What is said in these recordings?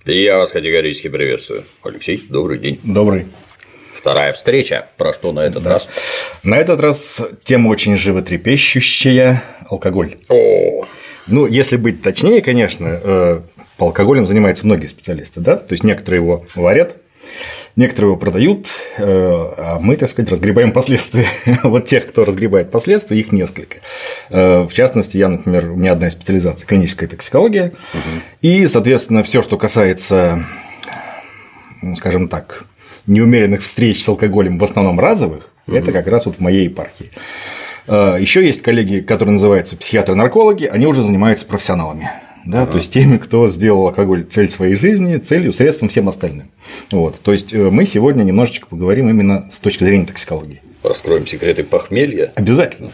Я вас категорически приветствую. Алексей, добрый день. Добрый. Вторая встреча. Про что на этот раз? На этот раз тема очень животрепещущая – алкоголь. Ну, если быть точнее, конечно, по алкоголям занимаются многие специалисты, да? То есть некоторые его варят, некоторые его продают, а мы, так сказать, разгребаем последствия. Вот тех, кто разгребает последствия, их несколько. В частности, я, например, у меня одна специализация – клиническая токсикология, и, соответственно, все, что касается, скажем так, неумеренных встреч с алкоголем, в основном разовых, это как раз вот в моей епархии. Еще есть коллеги, которые называются психиатры-наркологи, они уже занимаются профессионалами. Да, то есть теми, кто сделал алкоголь цель своей жизни, целью, средством всем остальным. Вот. То есть мы сегодня немножечко поговорим именно с точки зрения токсикологии. Раскроем секреты похмелья. Обязательно.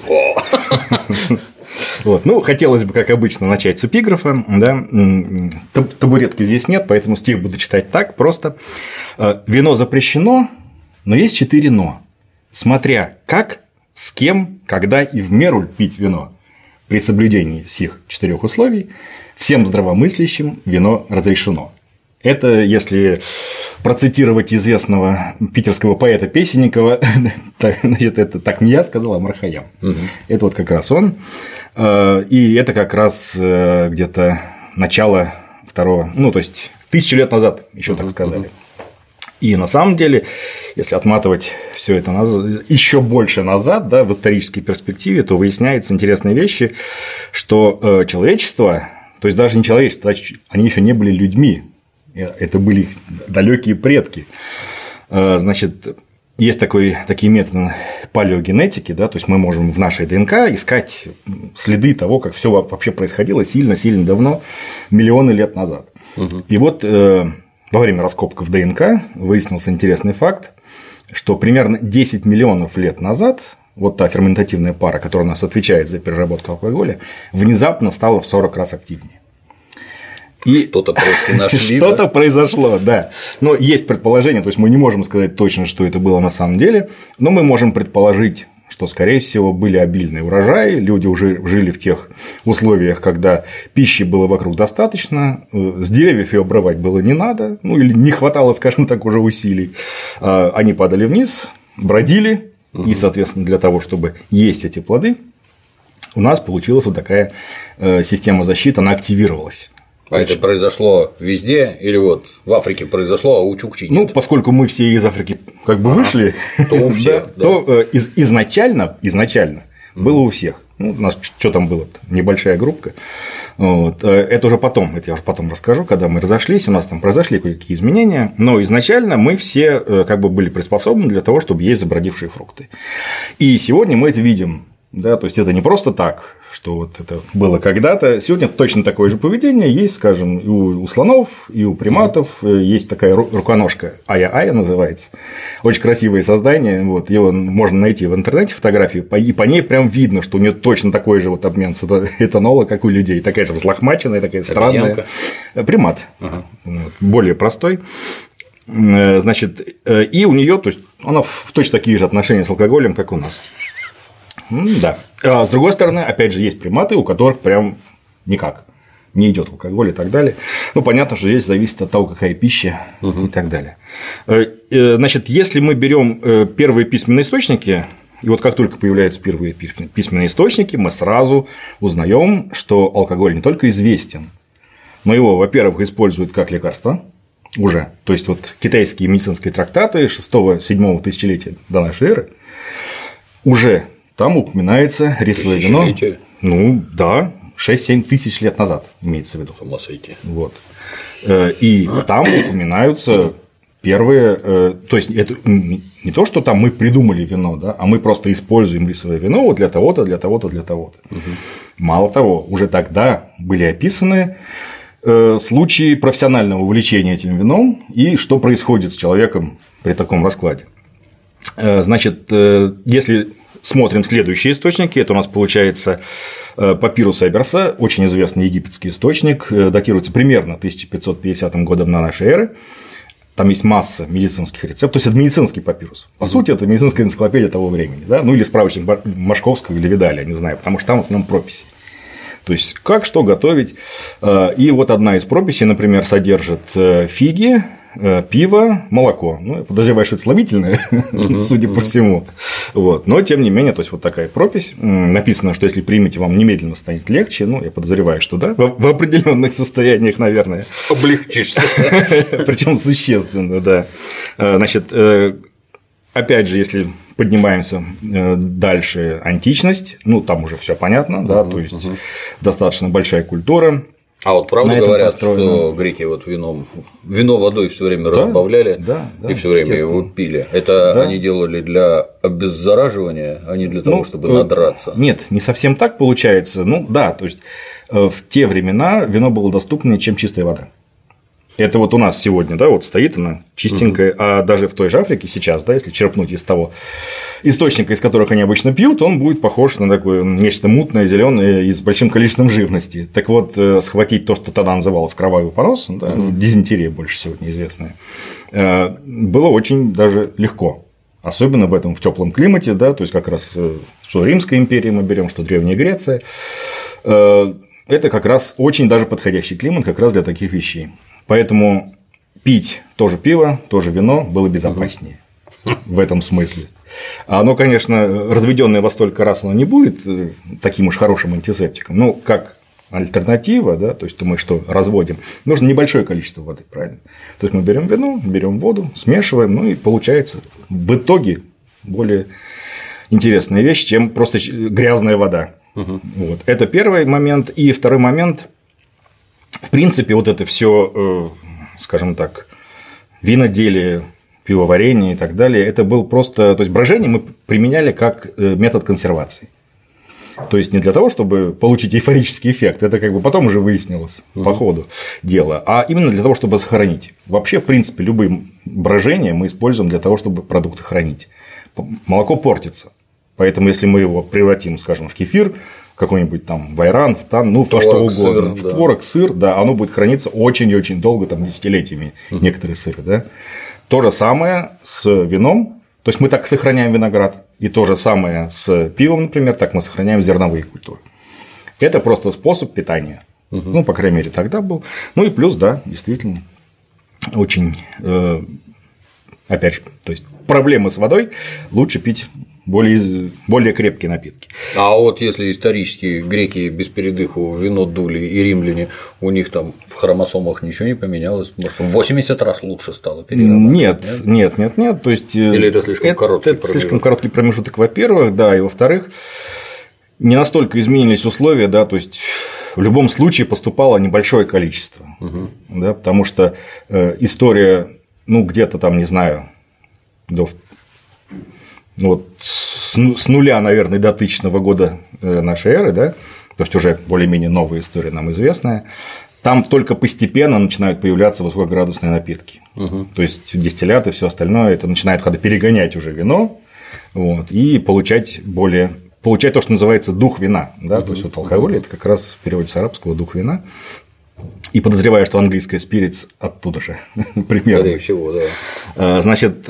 Вот. Ну, хотелось бы, как обычно, начать с эпиграфа. Да? Табуретки здесь нет, поэтому стих буду читать так просто. Вино запрещено, но есть 4 «но». Смотря как, с кем, когда и в меру пить вино. При соблюдении сих 4 условий всем здравомыслящим вино разрешено. Это, если процитировать известного питерского поэта Песенникова, значит, это так не я сказал, а Мархаям. Это вот как раз он. И это как раз где-то начало второго, ну, то есть 1000 лет назад, еще так сказали. И на самом деле, если отматывать все это еще больше назад, да, в исторической перспективе, то выясняются интересные вещи, что человечество, то есть даже не человечество, они еще не были людьми, это были их далекие предки. Значит, есть такие методы палеогенетики, да, то есть мы можем в нашей ДНК искать следы того, как все вообще происходило сильно-сильно давно, миллионы лет назад. И вот во время раскопок в ДНК выяснился интересный факт, что примерно 10 миллионов лет назад вот та ферментативная пара, которая у нас отвечает за переработку алкоголя, внезапно стала в 40 раз активнее. И что-то просто нашли. Что-то произошло, да. Но есть предположение, то есть мы не можем сказать точно, что это было на самом деле, но мы можем предположить, что, скорее всего, были обильные урожаи, люди уже жили в тех условиях, когда пищи было вокруг достаточно, с деревьев ее обрывать было не надо, ну или не хватало, скажем так, уже усилий. Они падали вниз, бродили, и, соответственно, для того, чтобы есть эти плоды, у нас получилась вот такая система защиты, она активировалась. А это произошло везде или вот в Африке произошло, а у Чукчи нет? Ну, поскольку мы все из Африки как бы вышли, то у всех, то изначально было у всех. Ну, у нас что там было? Небольшая группка. Вот. Это уже потом, это я уже потом расскажу, когда мы разошлись, у нас там произошли кое-какие изменения, но изначально мы все как бы были приспособлены для того, чтобы есть забродившие фрукты. И сегодня мы это видим, да, то есть это не просто так, что вот это было когда-то. Сегодня точно такое же поведение есть, скажем, и у слонов, и у приматов. Есть такая руконожка, ая-ая называется. Очень красивое создание. Вот, его можно найти в интернете фотографию, и по ней прям видно, что у нее точно такой же вот обмен этанола, как у людей. Такая же взлохмаченная, такая странная. Примат. Вот, более простой. Значит, и у нее, то есть она в точно такие же отношения с алкоголем, как у нас. Да. А с другой стороны, опять же, есть приматы, у которых прям никак не идет алкоголь и так далее. Ну, понятно, что здесь зависит от того, какая пища и так далее. Значит, если мы берем первые письменные источники, и вот как только появляются первые письменные источники, мы сразу узнаем, что алкоголь не только известен, но его, во-первых, используют как лекарство уже. То есть, вот китайские медицинские трактаты 6-7 тысячелетия до нашей эры уже там упоминается рисовое вино. Ну, да, 6-7 тысяч лет назад имеется в виду. С ума сойти. Вот. И там упоминаются первые, то есть это не то, что там мы придумали вино, да, а мы просто используем рисовое вино вот для того-то, для того-то, для того-то. Мало того, уже тогда были описаны случаи профессионального увлечения этим вином и что происходит с человеком при таком раскладе. Значит, если смотрим следующие источники, это у нас получается папирус Эберса, очень известный египетский источник, датируется примерно 1550 годом до нашей эры. Там есть масса медицинских рецептов, то есть это медицинский папирус. По сути, это медицинская энциклопедия того времени, да? Ну или справочник Машковского или Видаля, не знаю, потому что там в основном прописи. То есть, как что готовить. И вот одна из прописей, например, содержит фиги, пиво, молоко. Ну, я подозреваю, что это слабительное, судя по всему. Вот. Но, тем не менее, то есть, вот такая пропись. Написано, что если примете, вам немедленно станет легче. Ну, я подозреваю, что да, в определенных состояниях, наверное. Облегчишься. Причем существенно, да. Значит, опять же, если поднимаемся дальше, античность, ну, там уже все понятно, да, то есть достаточно большая культура. А вот правда говорят, что греки вот вино водой все время разбавляли и все время его пили. Это они делали для обеззараживания, а не для того, чтобы надраться. Нет, не совсем так получается. Ну да, то есть в те времена вино было доступнее, чем чистая вода. Это вот у нас сегодня, да, вот стоит она чистенькая, а даже в той же Африке сейчас, да, если черпнуть из того источника, из которых они обычно пьют, он будет похож на такое нечто мутное, зеленое и с большим количеством живности. Так вот, схватить то, что тогда называлось кровавый понос, да, дизентерия больше сегодня известная, было очень даже легко. Особенно в теплом климате, да, то есть как раз что Римская империя мы берем, что Древняя Греция. Это как раз очень даже подходящий климат как раз для таких вещей. Поэтому пить тоже пиво, тоже вино было безопаснее в этом смысле. Оно, конечно, разведенное во столько раз, оно не будет таким уж хорошим антисептиком. Ну, как альтернатива, да, то есть мы что разводим, нужно небольшое количество воды, правильно? То есть мы берем вино, берем воду, смешиваем, ну и получается в итоге более интересная вещь, чем просто грязная вода. Вот. Это первый момент. И второй момент. В принципе, вот это все, скажем так, виноделие, пивоварение и так далее, это был просто. То есть брожение мы применяли как метод консервации. То есть не для того, чтобы получить эйфорический эффект, это как бы потом уже выяснилось по ходу дела, а именно для того, чтобы сохранить. Вообще, в принципе, любые брожения мы используем для того, чтобы продукты хранить. Молоко портится. Поэтому, если мы его превратим, скажем, в кефир, какой-нибудь там в айран, в тан, ну, то, что угодно, в творог, сыр, да, оно будет храниться очень и очень долго, там, десятилетиями, некоторые сыры, да. То же самое с вином, то есть мы так сохраняем виноград, и то же самое с пивом, например, так мы сохраняем зерновые культуры. Это просто способ питания. Ну, по крайней мере, тогда был. Ну и плюс, да, действительно, очень, опять же, то есть проблемы с водой, лучше пить более крепкие напитки. А вот если исторически греки без передыху вино дули и римляне, у них там в хромосомах ничего не поменялось? Может, в 80 раз лучше стало перерабатывать? Нет. То есть, или это слишком короткий промежуток? Это слишком короткий промежуток, во-первых, да, и во-вторых, не настолько изменились условия, да, то есть в любом случае поступало небольшое количество, да, потому что история, ну, где-то там, не знаю, вот с нуля, наверное, до 1000 года нашей эры, да, то есть уже более-менее новая история нам известная, там только постепенно начинают появляться высокоградусные напитки. То есть дистилляты и все остальное, это начинает когда перегонять уже вино, вот, и получать то, что называется дух вина. Да? То есть вот алкоголь это как раз в переводе с арабского дух вина. И подозреваю, что английское spirits оттуда же примерно. Скорее всего, да. Значит,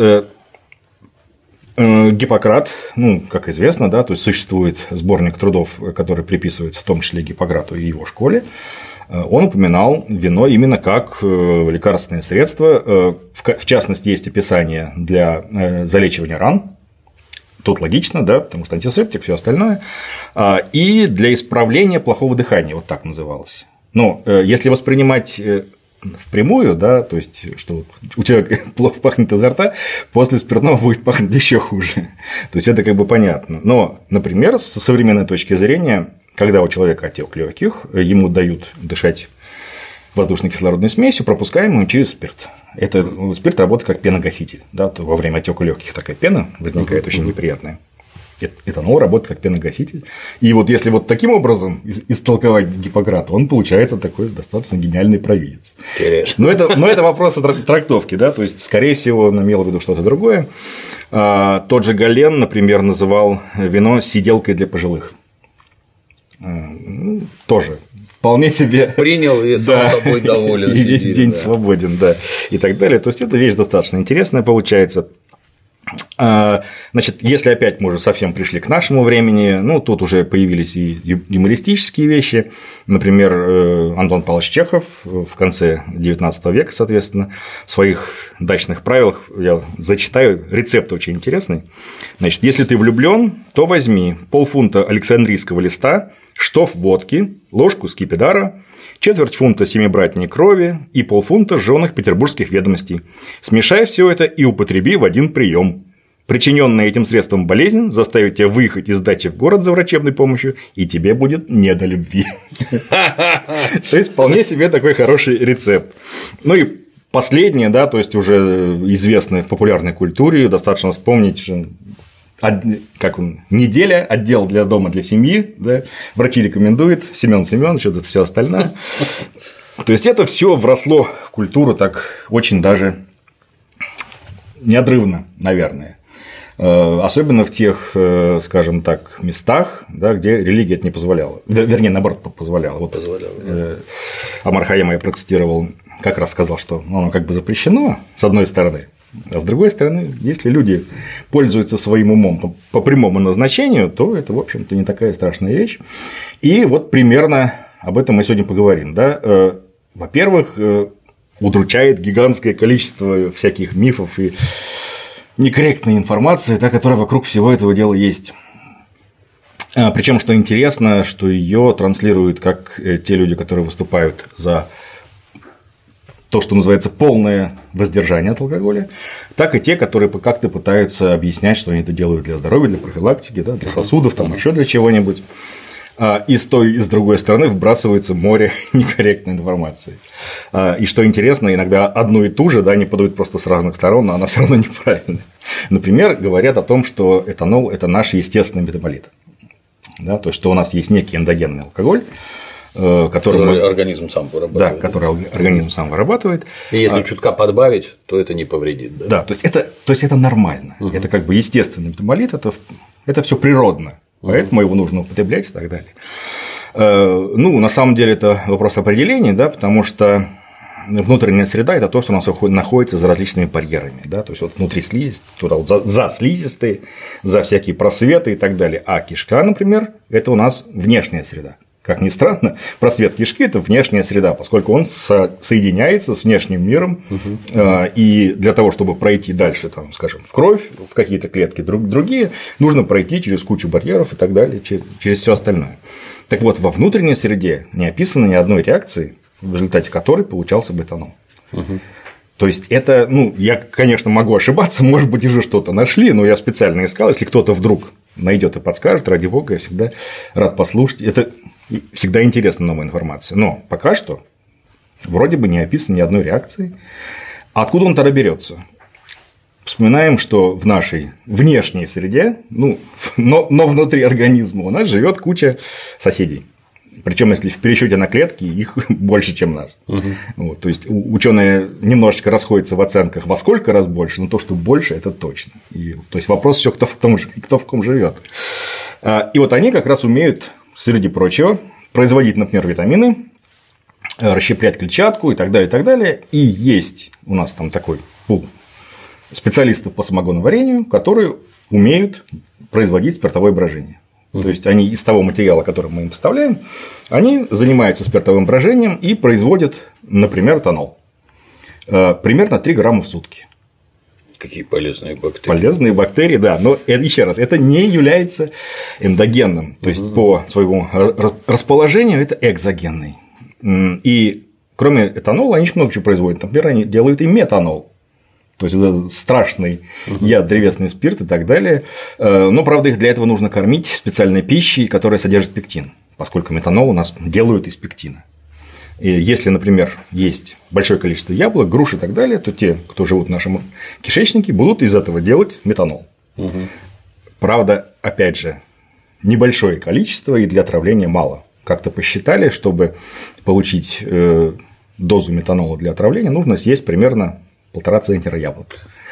Гиппократ, ну, как известно, да, то есть существует сборник трудов, который приписывается в том числе Гиппократу и его школе. Он упоминал вино именно как лекарственное средство. В частности, есть описание для залечивания ран. Тут логично, да, потому что антисептик, все остальное. И для исправления плохого дыхания, вот так называлось. Но если воспринимать впрямую, да, то есть, что у человека плохо пахнет изо рта, после спиртного будет пахнуть еще хуже. То есть, это как бы понятно. Но, например, с современной точки зрения, когда у человека отек легких, ему дают дышать воздушно-кислородной смесью, пропускаемую через спирт. Спирт работает как пеногаситель. Да, то во время отека легких такая пена возникает очень неприятная. Этанол работает как пеногаситель. И вот если вот таким образом истолковать Гиппократа, он получается такой достаточно гениальный провидец. Но это вопрос трактовки, да, то есть, скорее всего, он имел в виду что-то другое. Тот же Гален, например, называл вино сиделкой для пожилых. Тоже вполне себе принял и сам собой доволен. И весь день свободен, да, и так далее. То есть, эта вещь достаточно интересная получается. Значит, если опять мы уже совсем пришли к нашему времени, ну, тут уже появились и юмористические вещи. Например, Антон Павлович Чехов в конце XIX века, соответственно, в своих дачных правилах, я зачитаю, рецепт очень интересный. Значит, если ты влюблен, то возьми полфунта александрийского листа, штоф водки, ложку скипидара, четверть фунта семибратней крови и полфунта жжёных петербургских ведомостей. Смешай все это и употреби в один прием. Причиненная этим средством болезнь заставит тебя выехать из дачи в город за врачебной помощью, и тебе будет не до любви. То есть, вполне себе такой хороший рецепт. Ну и последнее, да, то есть уже известное в популярной культуре, достаточно вспомнить, как он, неделя, отдел для дома, для семьи, да, врачи рекомендуют, Семен Семенович, это все остальное. То есть, это все вросло в культуру так очень даже неотрывно, наверное. Особенно в тех, скажем так, местах, да, где религия это не позволяла. Вернее, наоборот, позволяла. Вот Омар Хайяма я процитировал, как раз сказал, что оно как бы запрещено, с одной стороны. А с другой стороны, если люди пользуются своим умом по прямому назначению, то это, в общем-то, не такая страшная вещь. И вот примерно об этом мы сегодня поговорим. Да? Во-первых, удручает гигантское количество всяких мифов и некорректной информации, да, которая вокруг всего этого дела есть. Причем, что интересно, что ее транслируют как те люди, которые выступают за то, что называется полное воздержание от алкоголя, так и те, которые как-то пытаются объяснять, что они это делают для здоровья, для профилактики, да, для сосудов, там еще для чего-нибудь. И с той, и с другой стороны вбрасывается море некорректной информации. И что интересно, иногда одну и ту же, да, они подают просто с разных сторон, но она все равно неправильная. Например, говорят о том, что этанол – это наш естественный метаболит. Да, то есть, что у нас есть некий эндогенный алкоголь, который организм сам вырабатывает. Да, который организм сам вырабатывает. И если чутка подбавить, то это не повредит. Да, да, то есть это нормально. Это как бы естественный метаболит, это все природно. Поэтому его нужно употреблять и так далее. Ну, на самом деле, это вопрос определения, да, потому что внутренняя среда – это то, что у нас находится за различными барьерами. Да? То есть, вот внутри слизистой, туда вот за слизистой, за всякие просветы и так далее. А кишка, например, это у нас внешняя среда. Как ни странно, просвет кишки – это внешняя среда, поскольку он соединяется с внешним миром, и для того, чтобы пройти дальше, там, скажем, в кровь, в какие-то клетки другие, нужно пройти через кучу барьеров и так далее, через все остальное. Так вот, во внутренней среде не описано ни одной реакции, в результате которой получался бы этанол. То есть, это, ну, я, конечно, могу ошибаться, может быть, уже что-то нашли, но я специально искал, если кто-то вдруг найдет и подскажет, ради бога, я всегда рад послушать. Это всегда интересна новая информация. Но пока что вроде бы не описано ни одной реакции. А откуда он тогда берется? Вспоминаем, что в нашей внешней среде, ну, но внутри организма у нас живет куча соседей. Причем, если в пересчете на клетки, их больше, чем нас. Вот, то есть ученые немножечко расходятся в оценках, во сколько раз больше, но то, что больше, это точно. То есть вопрос все, кто в ком живет. И вот они как раз умеют, среди прочего, производить, например, витамины, расщеплять клетчатку и так далее, и так далее. И есть у нас там такой пул специалистов по самогоноварению, которые умеют производить спиртовое брожение. То есть они из того материала, который мы им поставляем, они занимаются спиртовым брожением и производят, например, этанол. Примерно 3 грамма в сутки. Какие полезные бактерии. Полезные бактерии, да. Но еще раз, это не является эндогенным. То есть по своему расположению это экзогенный. И кроме этанола они еще много чего производят. Например, они делают и метанол. То есть, это страшный яд, древесный спирт и так далее. Но, правда, их для этого нужно кормить специальной пищей, которая содержит пектин, поскольку метанол у нас делают из пектина. И если, например, есть большое количество яблок, груш и так далее, то те, кто живут в нашем кишечнике, будут из этого делать метанол. Правда, опять же, небольшое количество и для отравления мало. Как-то посчитали, чтобы получить дозу метанола для отравления, нужно съесть примерно 1,5 центнера яблок.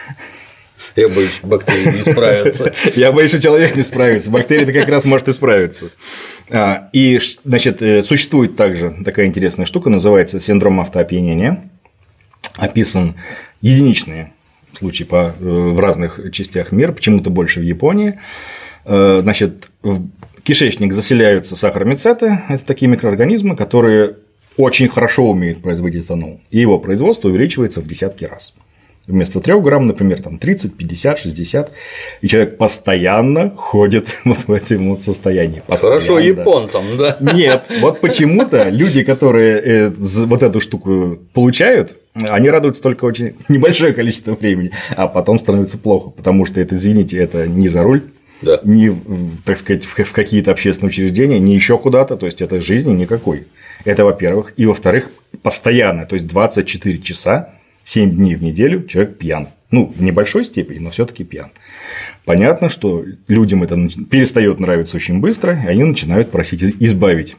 Я боюсь, бактерии не справятся. Я боюсь, что человек не справится. Бактерия-то как раз может и справиться. И, значит, существует также такая интересная штука, называется синдром автоопьянения. Описан единичные случаи в разных частях мира, почему-то больше в Японии. Значит, в кишечник заселяются сахаромицеты, это такие микроорганизмы, которые очень хорошо умеют производить этанол, и его производство увеличивается в десятки раз. Вместо 3 грамм, например, там 30, 50, 60, и человек постоянно ходит вот в этом вот состоянии. Хорошо японцам, да? Нет, вот почему-то люди, которые вот эту штуку получают, они радуются только очень небольшое количество времени, а потом становится плохо, потому что это, извините, это не за руль, да. Не, так сказать, в какие-то общественные учреждения, не еще куда-то, то есть это жизни никакой. Это, во-первых. И, во-вторых, постоянно, то есть 24 часа, 7 дней в неделю человек пьян. Ну, в небольшой степени, но все-таки пьян. Понятно, что людям это перестает нравиться очень быстро, и они начинают просить избавить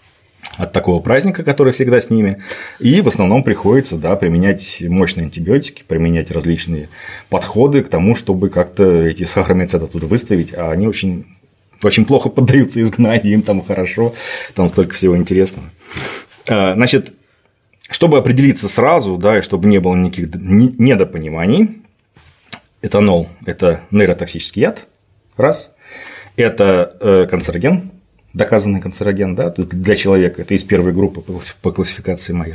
от такого праздника, который всегда с ними. И в основном приходится, да, применять мощные антибиотики, применять различные подходы к тому, чтобы как-то эти сахаромицеты оттуда выставить, а они очень плохо поддаются изгнанию, им там хорошо, там столько всего интересного. Значит, чтобы определиться сразу, да, и чтобы не было никаких недопониманий, этанол – это нейротоксический яд, раз, это канцероген, доказанный канцероген, да, для человека, это из первой группы по классификации Майер,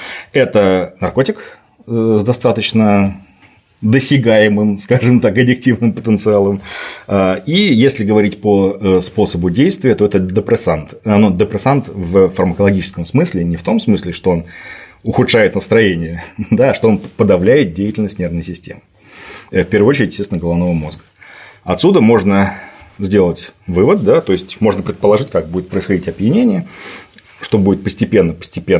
это наркотик с достаточно досягаемым, скажем так, аддиктивным потенциалом. И если говорить по способу действия, то это депрессант. Депрессант в фармакологическом смысле, не в том смысле, что он ухудшает настроение, да, а что он подавляет деятельность нервной системы. В первую очередь, естественно, головного мозга. Отсюда можно сделать вывод, да, то есть можно предположить, как будет происходить опьянение, что будет постепенно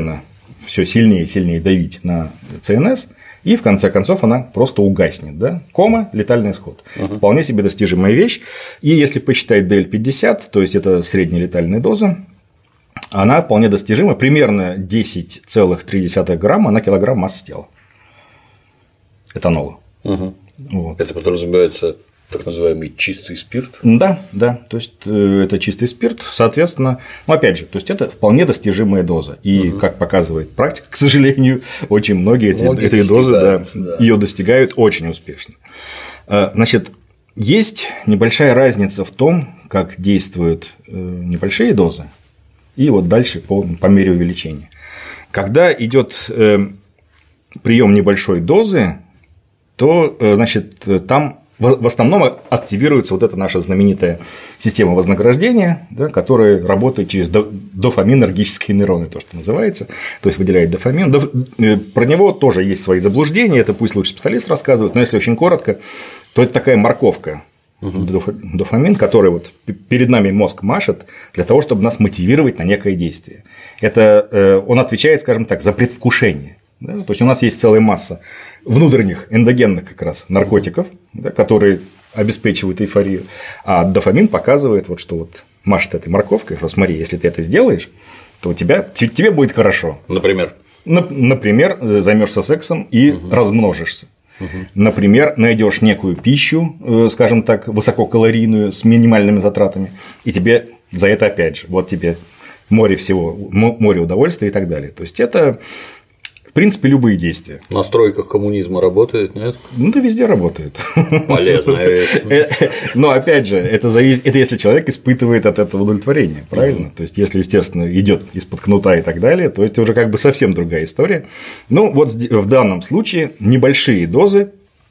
все сильнее и сильнее давить на ЦНС, и в конце концов она просто угаснет. Да? Кома, летальный исход. Вполне себе достижимая вещь. И если посчитать DL50, то есть это средняя летальная доза, она вполне достижима. Примерно 10,3 грамма на килограмм массы тела этанола. Вот. Это подразумевается так называемый чистый спирт? Да, то есть это чистый спирт, соответственно, опять же, то есть это вполне достижимая доза. И, как показывает практика, к сожалению, очень многие этой дозы ее достигают очень успешно. Значит, есть небольшая разница в том, как действуют небольшие дозы, и вот дальше по мере увеличения. Когда идет прием небольшой дозы, то, значит, там в основном активируется вот эта наша знаменитая система вознаграждения, да, которая работает через дофаминергические нейроны, то, что называется, то есть выделяет дофамин. Про него тоже есть свои заблуждения, это пусть лучше специалист рассказывает, но если очень коротко, то это такая морковка. Дофамин, который вот перед нами мозг машет для того, чтобы нас мотивировать на некое действие. Это он отвечает, скажем так, за предвкушение. Да? То есть у нас есть целая масса внутренних эндогенных как раз наркотиков, да, которые обеспечивают эйфорию, а дофамин показывает, вот, что вот машет этой морковкой, что смотри, если ты это сделаешь, то тебе будет хорошо. Например? Например, займешься сексом и размножишься. Например, найдешь некую пищу, скажем так, высококалорийную, с минимальными затратами, и тебе за это опять же, вот тебе море всего, море удовольствия и так далее. То есть это, в принципе, любые действия. На стройках коммунизма работает, нет? Ну, да везде работает. Полезная вещь. Но опять же, это если человек испытывает от этого удовлетворение, правильно? То есть, если, естественно, идет из-под кнута и так далее, то это уже как бы совсем другая история. Ну, вот в данном случае небольшие дозы,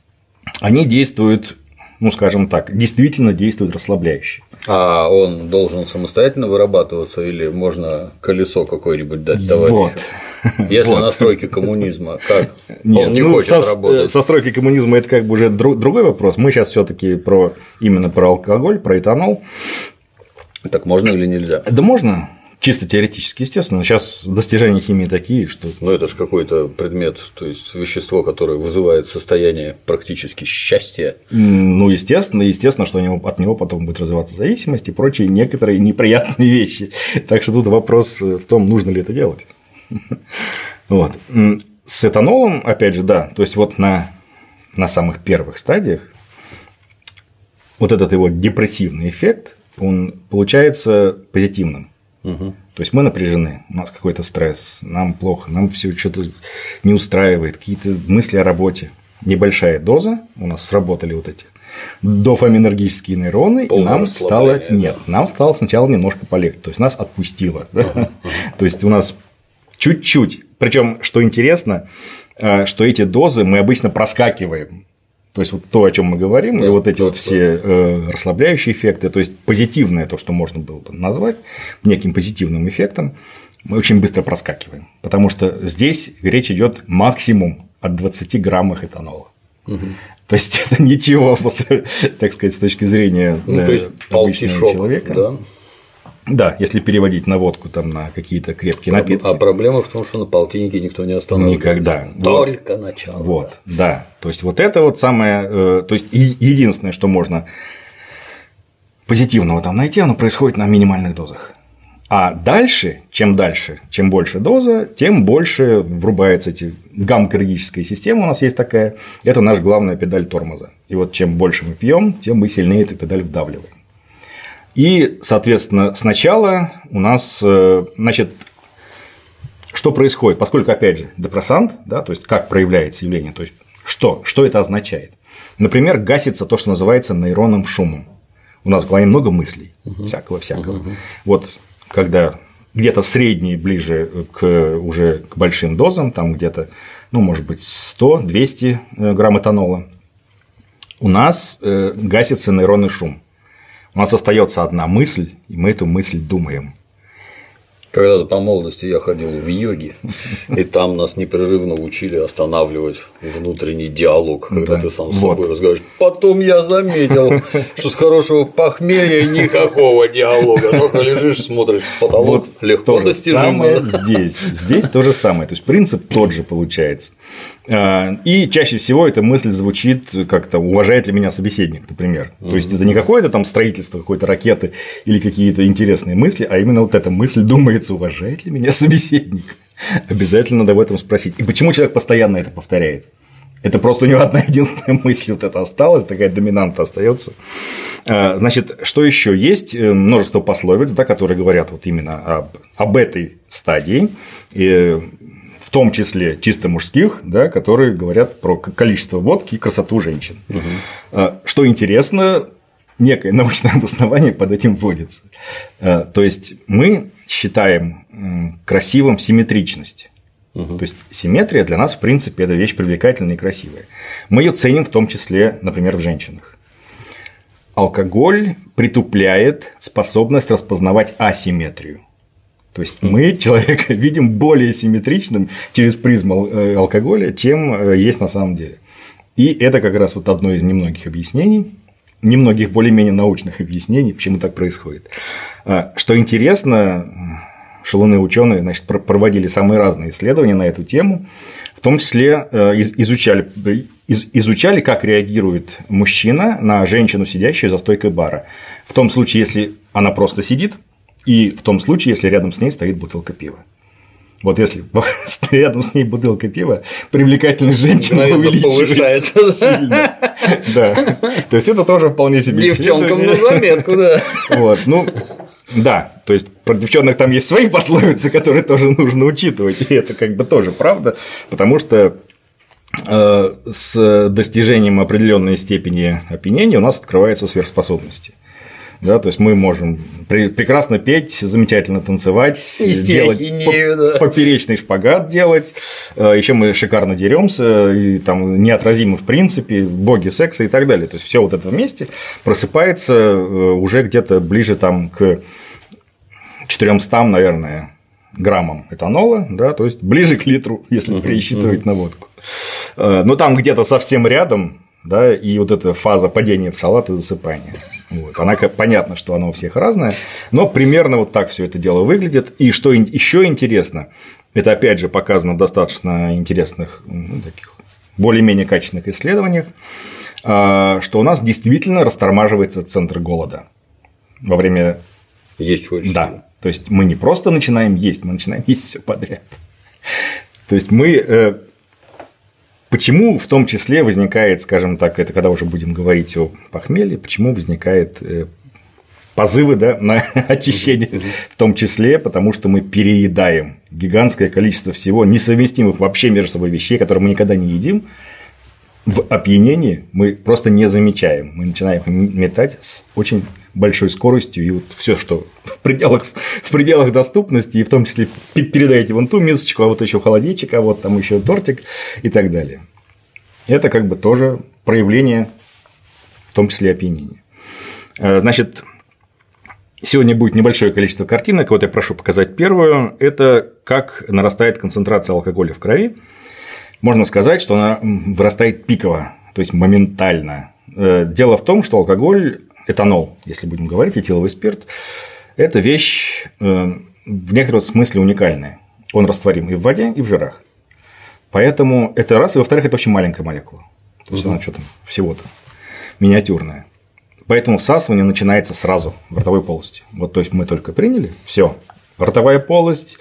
они действуют, ну, скажем так, действительно действуют расслабляюще. А он должен самостоятельно вырабатываться или можно колесо какое-нибудь дать товарищу? Вот. Если на стройке коммунизма, как? Нет, он не хочет работать. Со стройки коммунизма это как бы уже другой вопрос. Мы сейчас все-таки именно про алкоголь, про этанол. Так можно или нельзя? Да можно. Чисто теоретически, естественно. Сейчас достижения химии такие, что… Ну, это же какой-то предмет, то есть вещество, которое вызывает состояние практически счастья. Ну, естественно, что от него потом будет развиваться зависимость и прочие некоторые неприятные вещи. Так что тут вопрос в том, нужно ли это делать. Вот. С этанолом, опять же, да, то есть вот на самых первых стадиях вот этот его депрессивный эффект, он получается позитивным. То есть мы напряжены, у нас какой-то стресс, нам плохо, нам все что-то не устраивает, какие-то мысли о работе. небольшая доза, у нас сработали вот эти дофаминергические нейроны, и нам стало… Да? Нет, нам стало сначала немножко полегче, то есть нас отпустило. Да? То есть у нас чуть-чуть, причем что интересно, что эти дозы мы обычно проскакиваем. То есть вот то, о чем мы говорим, да, и вот эти вот все расслабляющие эффекты, то есть позитивное то, что можно было бы назвать неким позитивным эффектом, мы очень быстро проскакиваем, потому что здесь речь идет максимум от 20 граммах этанола. Угу. То есть это ничего, после, так сказать, с точки зрения обычного человека. Да. Да, если переводить на водку, там, на какие-то крепкие напитки. А проблема в том, что на полтиннике никто не остановится. Никогда. Только начало. Вот, да. То есть вот это вот самое. То есть единственное, что можно позитивного там найти, оно происходит на минимальных дозах. А дальше, чем больше доза, тем больше врубается эти гамма-кардическая система у нас есть такая. Это наша главная педаль тормоза. И вот чем больше мы пьем, тем мы сильнее эту педаль вдавливаем. И, соответственно, сначала у нас, значит, что происходит? Поскольку, опять же, депрессант, да, то есть как проявляется явление, то есть что это означает? Например, гасится то, что называется нейронным шумом. У нас в голове много мыслей, всякого. Вот когда где-то средний ближе уже к большим дозам, там где-то, ну, может быть, 100-200 грамм этанола, у нас гасится нейронный шум. У нас остается одна мысль, и мы эту мысль думаем. Когда-то по молодости я ходил в йоги, и там нас непрерывно учили останавливать внутренний диалог, когда ты сам с собой разговариваешь. Потом я заметил, что с хорошего похмелья никакого диалога, только лежишь, смотришь в потолок, вот легко достижимо. Здесь то же самое, то есть принцип тот же получается. И чаще всего эта мысль звучит как-то: уважает ли меня собеседник, например. То есть это не какое-то там строительство какой-то ракеты или какие-то интересные мысли, а именно вот эта мысль думается: уважает ли меня собеседник. Обязательно надо об этом спросить. И почему человек постоянно это повторяет? Это просто у него одна единственная мысль вот это осталась, такая доминанта остается. Значит, что еще есть? Множество пословиц, да, которые говорят вот именно об этой стадии. В том числе чисто мужских, да, которые говорят про количество водки и красоту женщин. Что интересно, некое научное обоснование под этим вводится. То есть мы считаем красивым симметричность. То есть симметрия для нас, в принципе, это вещь привлекательная и красивая. Мы ее ценим в том числе, например, в женщинах. Алкоголь притупляет способность распознавать асимметрию. То есть мы человека видим более симметричным через призму алкоголя, чем есть на самом деле. И это как раз вот одно из немногих объяснений, немногих более-менее научных объяснений, почему так происходит. Что интересно, шалуны ученые, значит, проводили самые разные исследования на эту тему, в том числе изучали, как реагирует мужчина на женщину, сидящую за стойкой бара. В том случае, если она просто сидит, и в том случае, если рядом с ней стоит бутылка пива. Вот если рядом с ней бутылка пива, привлекательность женщины увеличивается сильно. Да. То есть это тоже вполне себе девчонкам на заметку, да. Вот, ну, да, то есть про девчонок там есть свои пословицы, которые тоже нужно учитывать, и это как бы тоже правда, потому что с достижением определенной степени опьянения у нас открываются сверхспособности. Да, то есть мы можем прекрасно петь, замечательно танцевать, делать поперечный шпагат делать, еще мы шикарно деремся, и там неотразимы в принципе, боги секса и так далее. То есть все вот это вместе просыпается уже где-то ближе там к 400, наверное, граммам этанола, да, то есть ближе к литру, если пересчитывать на водку. Но там где-то совсем рядом. Да, и вот эта фаза падения в салат и засыпания. Вот. Она, понятно, что она у всех разная, но примерно вот так все это дело выглядит. И что еще интересно, это опять же показано в достаточно интересных, таких более-менее качественных исследованиях, что у нас действительно растормаживается центр голода во время… Есть хочется. Да, то есть мы не просто начинаем есть, мы начинаем есть все подряд. То есть мы… Почему в том числе возникает, скажем так, это когда уже будем говорить о похмелье, почему возникает позывы, да, на очищение, в том числе потому, что мы переедаем гигантское количество всего несовместимых вообще между собой вещей, которые мы никогда не едим, в опьянении мы просто не замечаем. Мы начинаем метать с очень большой скоростью, и вот все, что в пределах доступности, и в том числе передаете вон ту мисочку, а вот еще холодильчик, а вот там еще тортик и так далее. Это как бы тоже проявление, в том числе опьянения. Значит, сегодня будет небольшое количество картинок. Вот я прошу показать первую. Это как нарастает концентрация алкоголя в крови. Можно сказать, что она вырастает пиково, то есть моментально. Дело в том, что алкоголь, этанол, если будем говорить, этиловый спирт, это вещь в некотором смысле уникальная. Он растворим и в воде, и в жирах. Поэтому это раз, и во-вторых, это очень маленькая молекула. То есть она что там всего-то миниатюрная. Поэтому всасывание начинается сразу в ротовой полости. Вот, то есть мы только приняли, все, ротовая полость,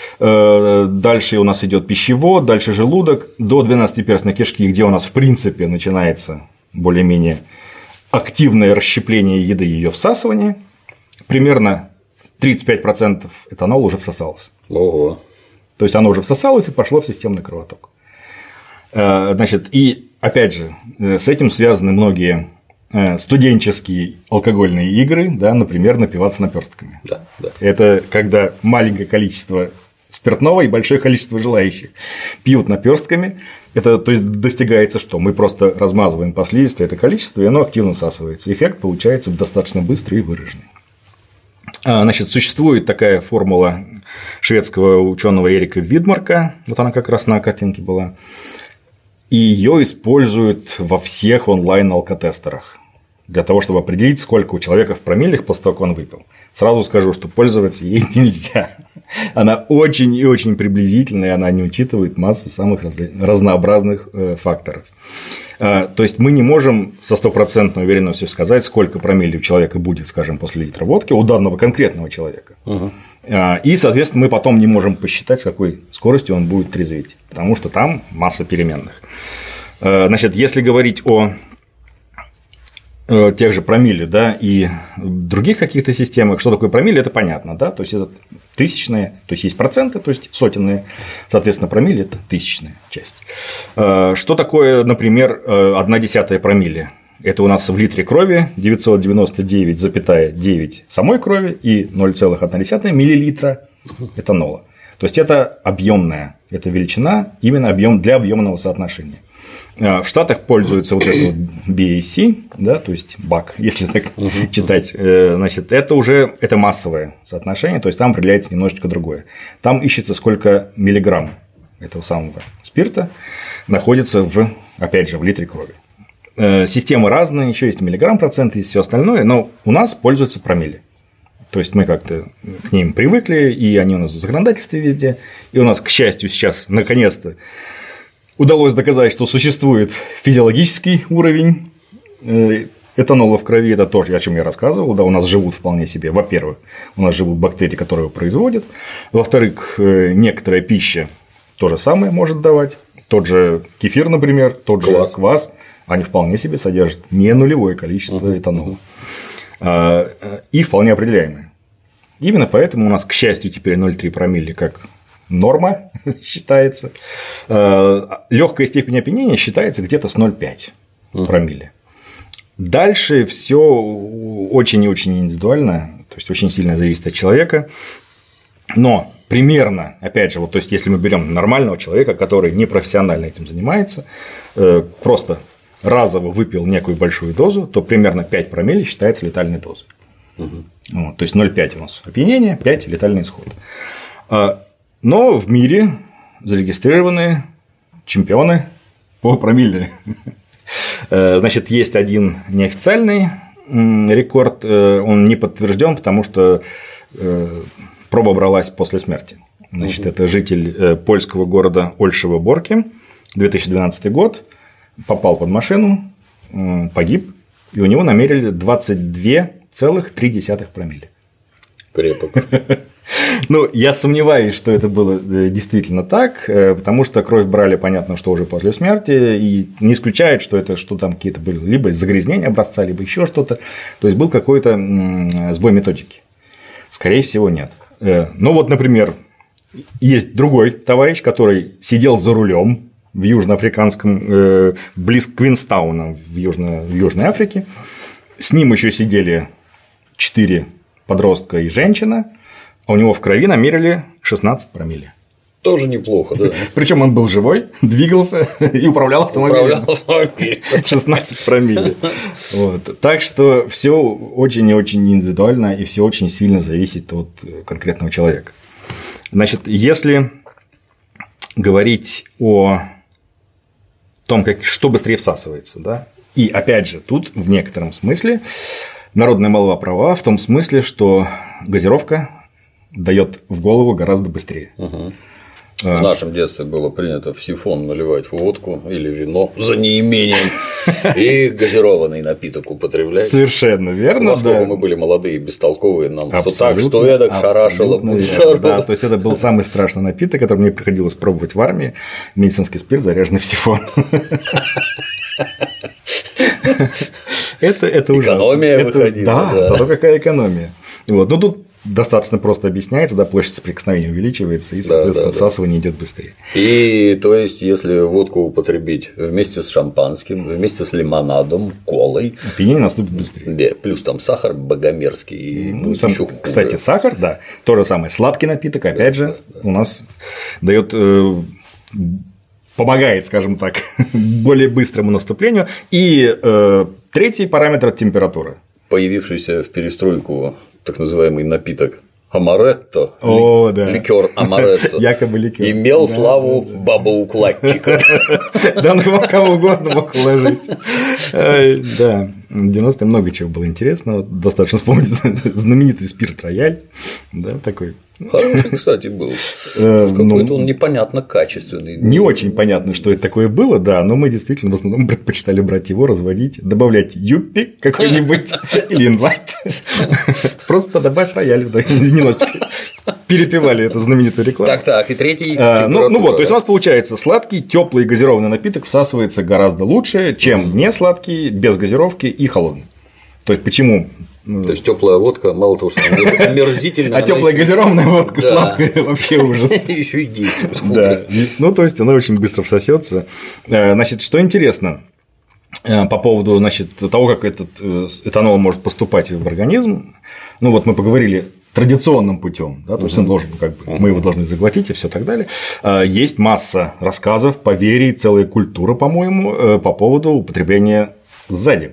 дальше у нас идет пищевод, дальше желудок, до 12-перстной кишки, где у нас в принципе начинается более-менее активное расщепление еды и ее всасывание, примерно 35% этанола уже всосалось. Ого. То есть оно уже всосалось и пошло в системный кровоток. Значит, и опять же, с этим связаны многие студенческие алкогольные игры, да, например, напиваться наперстками. Да, да. Это когда маленькое количество спиртного и большое количество желающих пьют наперстками. Это, то есть, достигается что? Мы просто размазываем по слизистой это количество, и оно активно всасывается. Эффект получается достаточно быстрый и выраженный. Значит, существует такая формула шведского ученого Эрика Видмарка, вот она как раз на картинке была, и ее используют во всех онлайн-алкотестерах для того, чтобы определить, сколько у человека в промиллях после того, как он выпил. Сразу скажу, что пользоваться ей нельзя. Она очень и очень приблизительная, она не учитывает массу самых разнообразных факторов. То есть мы не можем со стопроцентной уверенностью сказать, сколько промилле у человека будет, скажем, после литра водки, у данного конкретного человека. И, соответственно, мы потом не можем посчитать, с какой скоростью он будет трезветь, потому что там масса переменных. Значит, если говорить о тех же промилле, да, и других каких-то системах, что такое промилле, это понятно, да, то есть это тысячные, то есть есть проценты, то есть сотенные, соответственно, промилле – это тысячная часть. Что такое, например, 0,1 промилле? Это у нас в литре крови 999,9 самой крови и 0,1 миллилитра этанола. То есть это объемная, это величина, именно объем для объемного соотношения. В Штатах пользуются вот это вот BAC, да, то есть БАК, если так читать, значит, это массовое соотношение, то есть там определяется немножечко другое. Там ищется, сколько миллиграмм этого самого спирта находится опять же, в литре крови. Системы разные, еще есть миллиграмм процент, есть все остальное, но у нас пользуются промилле. То есть мы как-то к ним привыкли, и они у нас в законодательстве везде, и у нас, к счастью, сейчас наконец-то удалось доказать, что существует физиологический уровень этанола в крови, это тоже, о чем я рассказывал, да, у нас живут вполне себе, во-первых, у нас живут бактерии, которые его производят, во-вторых, некоторая пища то же самое может давать, тот же кефир, например, тот же квас, они вполне себе содержат не нулевое количество этанола, и вполне определяемое. Именно поэтому у нас, к счастью, теперь 0,3 промилле как норма считается. Легкая степень опьянения считается где-то с 0,5 промилле. Дальше все очень и очень индивидуально, то есть очень сильно зависит от человека. Но примерно, опять же, вот, то есть если мы берем нормального человека, который непрофессионально этим занимается, просто разово выпил некую большую дозу, то примерно 5 промилле считается летальной дозой. Вот, то есть 0,5 у нас опьянение, 5 летальный исход. Но в мире зарегистрированы чемпионы по промилле. Значит, есть один неофициальный рекорд, он не подтвержден, потому что проба бралась после смерти. Значит, это житель польского города Ольшево-Борки, 2012 год, попал под машину, погиб, и у него намерили 22,3 промилле. Крепок. Ну, я сомневаюсь, что это было действительно так, потому что кровь брали, понятно, что уже после смерти, и не исключает, что это что там какие-то были либо загрязнения образца, либо еще что-то. То есть был какой-то сбой методики. Скорее всего, нет. Ну, вот, например, есть другой товарищ, который сидел за рулем в южноафриканском, близ Квинстауна в Южной Африке. С ним еще сидели 4 подростка и женщина, а у него в крови намерили 16 промилле. Тоже неплохо, да. Причем он был живой, двигался и управлял автомобилем. 16 промилле. Вот. Так что все очень и очень индивидуально, и все очень сильно зависит от конкретного человека. Значит, если говорить о том, что быстрее всасывается, да, и опять же, тут в некотором смысле народная молва права в том смысле, что газировка дает в голову гораздо быстрее. Угу. В нашем детстве было принято в сифон наливать водку или вино за неимением и газированный напиток употреблять. Совершенно верно. Насколько мы были молодые и бестолковые, нам что так, что эдак шарашило. Да, то есть это был самый страшный напиток, который мне приходилось пробовать в армии, медицинский спирт, заряженный в сифон. Это ужасно. Экономия выходила. Да, зато какая экономия. Вот. Ну, тут достаточно просто объясняется, да, площадь соприкосновения увеличивается, и, соответственно, всасывание идет быстрее. И то есть, если водку употребить вместе с шампанским, вместе с лимонадом, колой, опьянение наступит быстрее. Да, плюс там сахар богомерзкий. Ну, кстати, сахар, да, то же самое. Сладкий напиток, опять же, у нас дает. Помогает, скажем так, более быстрому наступлению. И третий параметр – температура. Появившийся в перестройку так называемый напиток амаретто, ликер амаретто, якобы ликер, имел славу бабоукладчика. Да, на кого угодно мог уложить. Да, в 90-е много чего было интересного. Достаточно вспомнить знаменитый спирт рояль. Да, такой. Хороший, кстати, был. Какой-то он непонятно качественный. Не очень понятно, что это такое было, да, но мы действительно в основном предпочитали брать его, разводить, добавлять юппи какой-нибудь или инвайт. Просто добавь рояль, немножечко перепевали эту знаменитую рекламу. Так, и третий. Ну вот, то есть у нас получается сладкий, теплый газированный напиток всасывается гораздо лучше, чем не сладкий, без газировки и холодный. То есть почему? То есть теплая водка, мало того, что омерзительная. А теплая газированная водка сладкая вообще ужас. Еще и действует. Да. Ну, то есть она очень быстро всосется. Значит, что интересно по поводу, значит, того, как этот этанол может поступать в организм. Ну, вот мы поговорили традиционным путем, да, то есть он должен, мы его должны заглотить и все так далее. Есть масса рассказов, поверий, целая культура, по-моему, по поводу употребления сзади.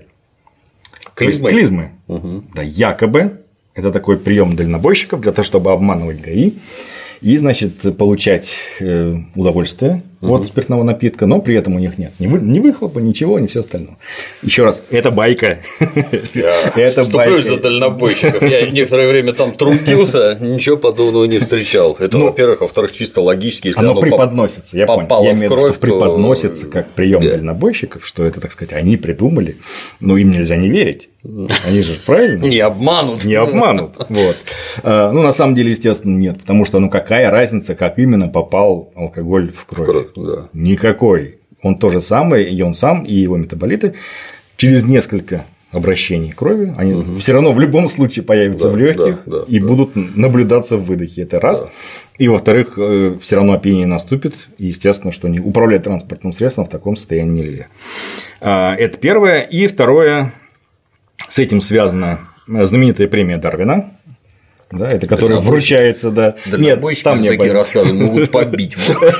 Клизмы. Да, якобы это такой прием дальнобойщиков для того, чтобы обманывать ГАИ и, значит, получать удовольствие от спиртного напитка, но при этом у них нет ни выхлопа, ничего, ни все остальное. Еще раз, это байка. Я вступлюсь за дальнобойщиков. Я некоторое время там трудился, ничего подобного не встречал. Это, во-первых, во-вторых, чисто логически, если оно преподносится, я понял. Я имею в виду, что преподносится как прием дальнобойщиков, что это, так сказать, они придумали, но им нельзя не верить. Они же правильно? Не обманут. Не обманут. Вот. Ну, на самом деле, естественно, нет. Потому что, ну, какая разница, как именно попал алкоголь в кровь? Да. Никакой. Он то же самое, и он сам, и его метаболиты через несколько обращений крови, они все равно в любом случае появятся в легких и будут наблюдаться в выдохе. Это раз. Да. И во-вторых, все равно опьянение наступит. И естественно, что управлять транспортным средством в таком состоянии нельзя. Это первое. И второе. С этим связана знаменитая премия Дарвина, да, это которая вручается, да. Нет, там такие рассказы могут побить.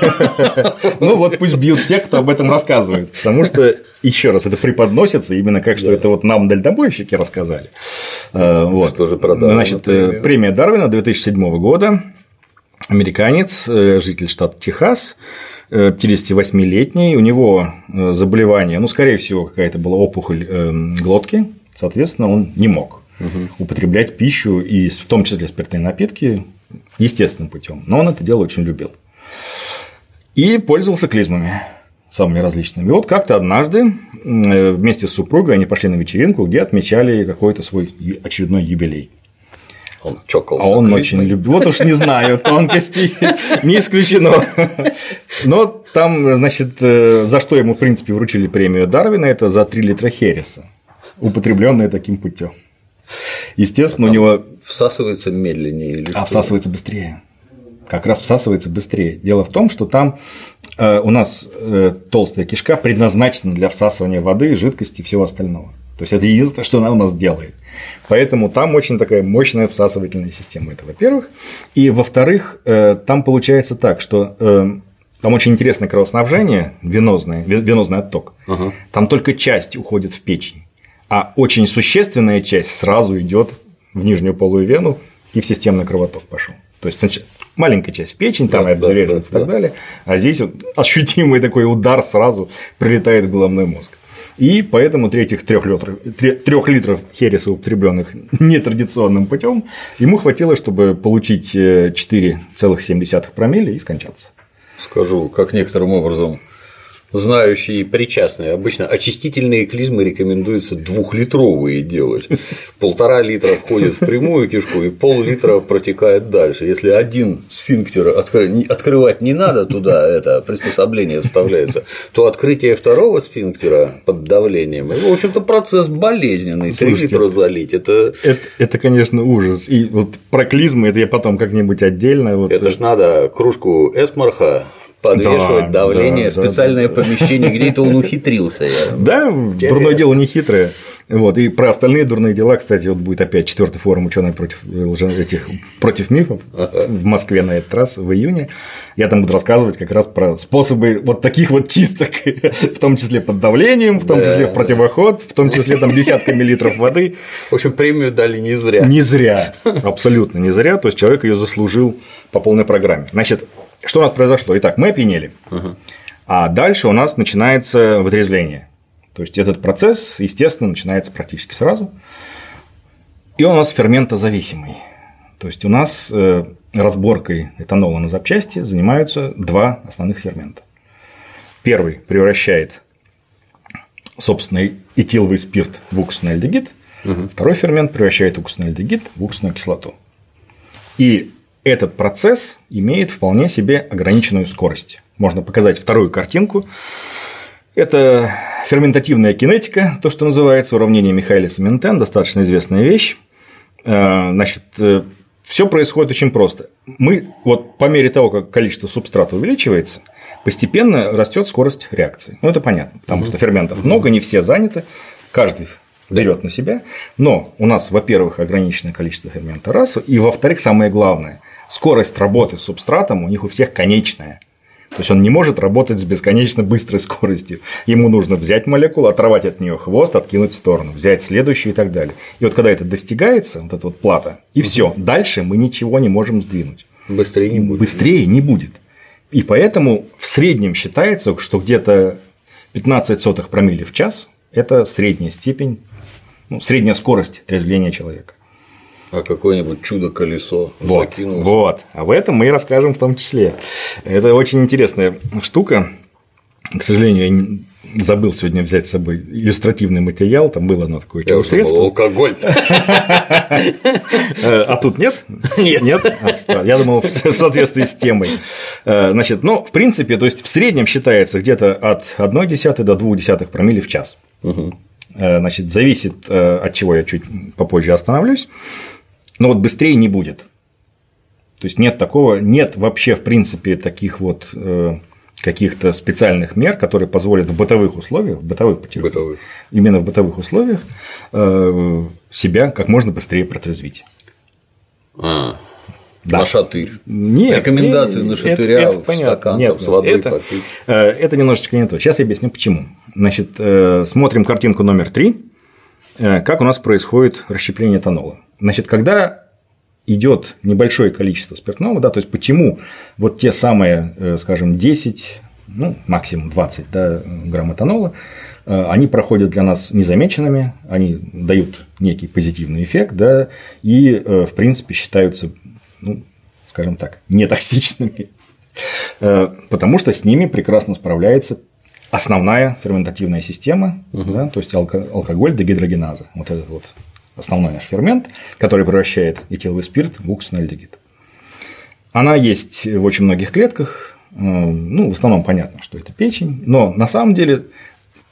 Ну вот пусть бьют тех, кто об этом рассказывает, потому что, еще раз, это преподносится именно как, что это вот нам дальнобойщики рассказали. Что же про Дарвина? Значит, премия Дарвина 2007 года, американец, житель штата Техас, 58-летний, у него заболевание, ну, скорее всего, какая-то была опухоль глотки. Соответственно, он не мог употреблять пищу, и в том числе спиртные напитки, естественным путем. Но он это дело очень любил. И пользовался клизмами самыми различными. И вот как-то однажды вместе с супругой они пошли на вечеринку, где отмечали какой-то свой очередной юбилей. Он чокался. А он очень любил. Вот уж не знаю, тонкостей не исключено. Но там, значит, за что ему, в принципе, вручили премию Дарвина, это за 3 литра хереса, употребленные таким путем. Естественно, у него всасывается медленнее или что? Всасывается быстрее. как раз всасывается быстрее. Дело в том, что там у нас толстая кишка предназначена для всасывания воды, жидкости и всего остального. То есть это единственное, что она у нас делает. Поэтому там очень такая мощная всасывательная система. Это во-первых. И во-вторых, там получается так, что там очень интересное кровоснабжение, венозный отток. Там только часть уходит в печень, а очень существенная часть сразу идет в нижнюю полую вену и в системный кровоток пошел. То есть маленькая часть в печень, там и обезвреживается и так далее, а здесь вот ощутимый такой удар сразу прилетает в головной мозг. И поэтому этих 3 литров хереса, употребленных нетрадиционным путем, ему хватило, чтобы получить 4,7 промилле и скончаться. Скажу, как некоторым образом знающие и причастные. Обычно очистительные клизмы рекомендуется 2-литровые делать. 1,5 литра входит в прямую кишку и пол-литра протекает дальше. Если один сфинктер открывать не надо, туда это приспособление вставляется, то открытие второго сфинктера под давлением, в общем-то, процесс болезненный. 3 литра залить. Это, конечно, ужас. И вот про клизмы это я потом как-нибудь отдельно. Это ж надо кружку эсмарха подвешивать, давление, специальное помещение, где это он ухитрился. Да, дурное дело не хитрое. Вот. И про остальные дурные дела, кстати, вот будет опять 4-й форум ученых против мифов в Москве на этот раз в июне. Я там буду рассказывать как раз про способы вот таких вот чисток, в том числе под давлением, в том числе в противоход, в том числе там десятками литров воды. В общем, премию дали не зря. Не зря, абсолютно не зря. То есть человек ее заслужил по полной программе. Значит, что у нас произошло? Итак, мы опьянели, а дальше у нас начинается вытрезвление. То есть этот процесс, естественно, начинается практически сразу. И он у нас ферментозависимый. То есть у нас разборкой этанола на запчасти занимаются 2 основных фермента. Первый превращает собственный этиловый спирт в уксусный альдегид, второй фермент превращает уксусный альдегид в уксусную кислоту. И этот процесс имеет вполне себе ограниченную скорость. Можно показать вторую картинку. Это ферментативная кинетика, то, что называется уравнение Михайлиса-Ментен, достаточно известная вещь. Значит, все происходит очень просто. Мы вот по мере того, как количество субстрата увеличивается, постепенно растет скорость реакции. Ну, это понятно, потому что ферментов много, не все заняты, каждый берет на себя. Но у нас, во-первых, ограниченное количество фермента раз, и во-вторых, самое главное, скорость работы с субстратом у них у всех конечная. То есть он не может работать с бесконечно быстрой скоростью. Ему нужно взять молекулу, оторвать от нее хвост, откинуть в сторону, взять следующую и так далее. И вот когда это достигается, вот эта вот плата, и все, дальше мы ничего не можем сдвинуть. Быстрее не будет. Быстрее не будет. И поэтому в среднем считается, что где-то 0,15 промилле в час – это средняя степень, средняя скорость трезвления человека. А какое-нибудь чудо-колесо закинулось. Вот. Об этом мы и расскажем в том числе. Это очень интересная штука. К сожалению, я забыл сегодня взять с собой иллюстративный материал. Там было одно такое средство. Алкоголь. А тут нет? Нет. Я думал, в соответствии с темой. Значит, в принципе, то есть в среднем считается где-то от 0,1 до 0,2 промилле в час. Значит, зависит, от чего я чуть попозже остановлюсь. Но вот быстрее не будет. То есть нет такого, нет вообще в принципе таких вот каких-то специальных мер, которые позволят в бытовых условиях, именно в бытовых условиях себя как можно быстрее протрезвить. Да. На шатырь. Нет, рекомендации на шатыря в стакан с водой попить. Это немножечко не то. Сейчас я объясню, почему. Значит, смотрим картинку номер 3. Как у нас происходит расщепление этанола. Значит, когда идет небольшое количество спиртного, то есть почему вот те самые, скажем, 10, максимум 20 грамм этанола, они проходят для нас незамеченными, они дают некий позитивный эффект, и, в принципе, считаются, скажем так, нетоксичными, потому что с ними прекрасно справляется основная ферментативная система, то есть алкоголь дегидрогеназа, вот этот вот основной наш фермент, который превращает этиловый спирт в уксусный альдегид. Она есть в очень многих клетках, в основном понятно, что это печень, но на самом деле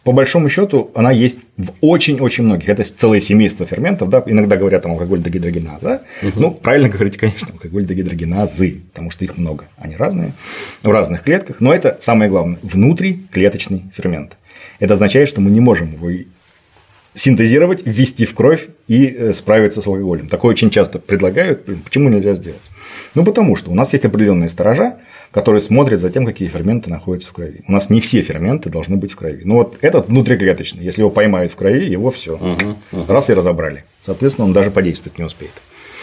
по большому счету она есть в очень-очень многих. Это целое семейство ферментов, да? Иногда говорят там алкоголь-дегидрогеназа. Ну, правильно говорить, конечно, алкоголь-дегидрогеназы, потому что их много. Они разные, в разных клетках. Но это самое главное – внутриклеточный фермент. Это означает, что мы не можем его синтезировать, ввести в кровь и справиться с алкоголем. Такое очень часто предлагают. Почему нельзя сделать? Ну, потому что у нас есть определенные сторожа, которые смотрят за тем, какие ферменты находятся в крови. У нас не все ферменты должны быть в крови. Но вот этот внутриклеточный, если его поймают в крови, его все. Раз и разобрали. Соответственно, он даже подействовать не успеет.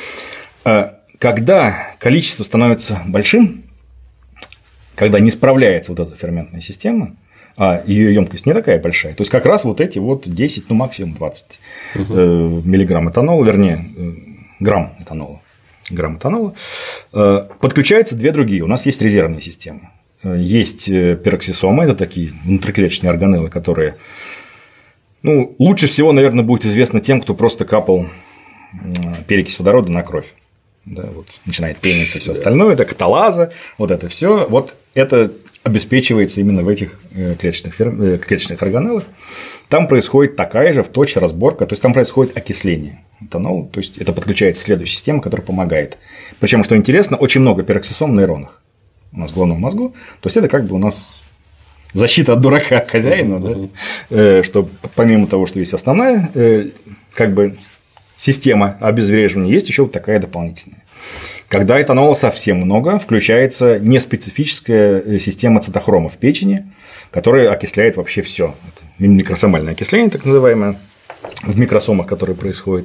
Когда количество становится большим, когда не справляется вот эта ферментная система, а ее емкость не такая большая, то есть как раз вот эти вот 10, ну максимум 20 миллиграмм этанола, вернее, грамм этанола, подключаются две другие. У нас есть резервные системы. Есть пероксисомы, это такие внутриклеточные органеллы, которые, ну, лучше всего, наверное, будет известно тем, кто просто капал перекись водорода на кровь. Да, вот начинает пениться все остальное, это каталаза, вот это все, вот это обеспечивается именно в этих клеточных органеллах. Там происходит такая же в точке разборка, то есть там происходит окисление этанола, то есть это подключается следующая система, которая помогает. Причем, что интересно, очень много пероксисом в нейронах у нас в головном мозгу, то есть это как бы у нас защита от дурака хозяина, да? Что помимо того, что есть основная как бы система обезвреживания, есть еще вот такая дополнительная. Когда этанола совсем много, включается неспецифическая система цитохрома в печени, которая окисляет вообще все. Микросомальное окисление, так называемое, в микросомах, которое происходит.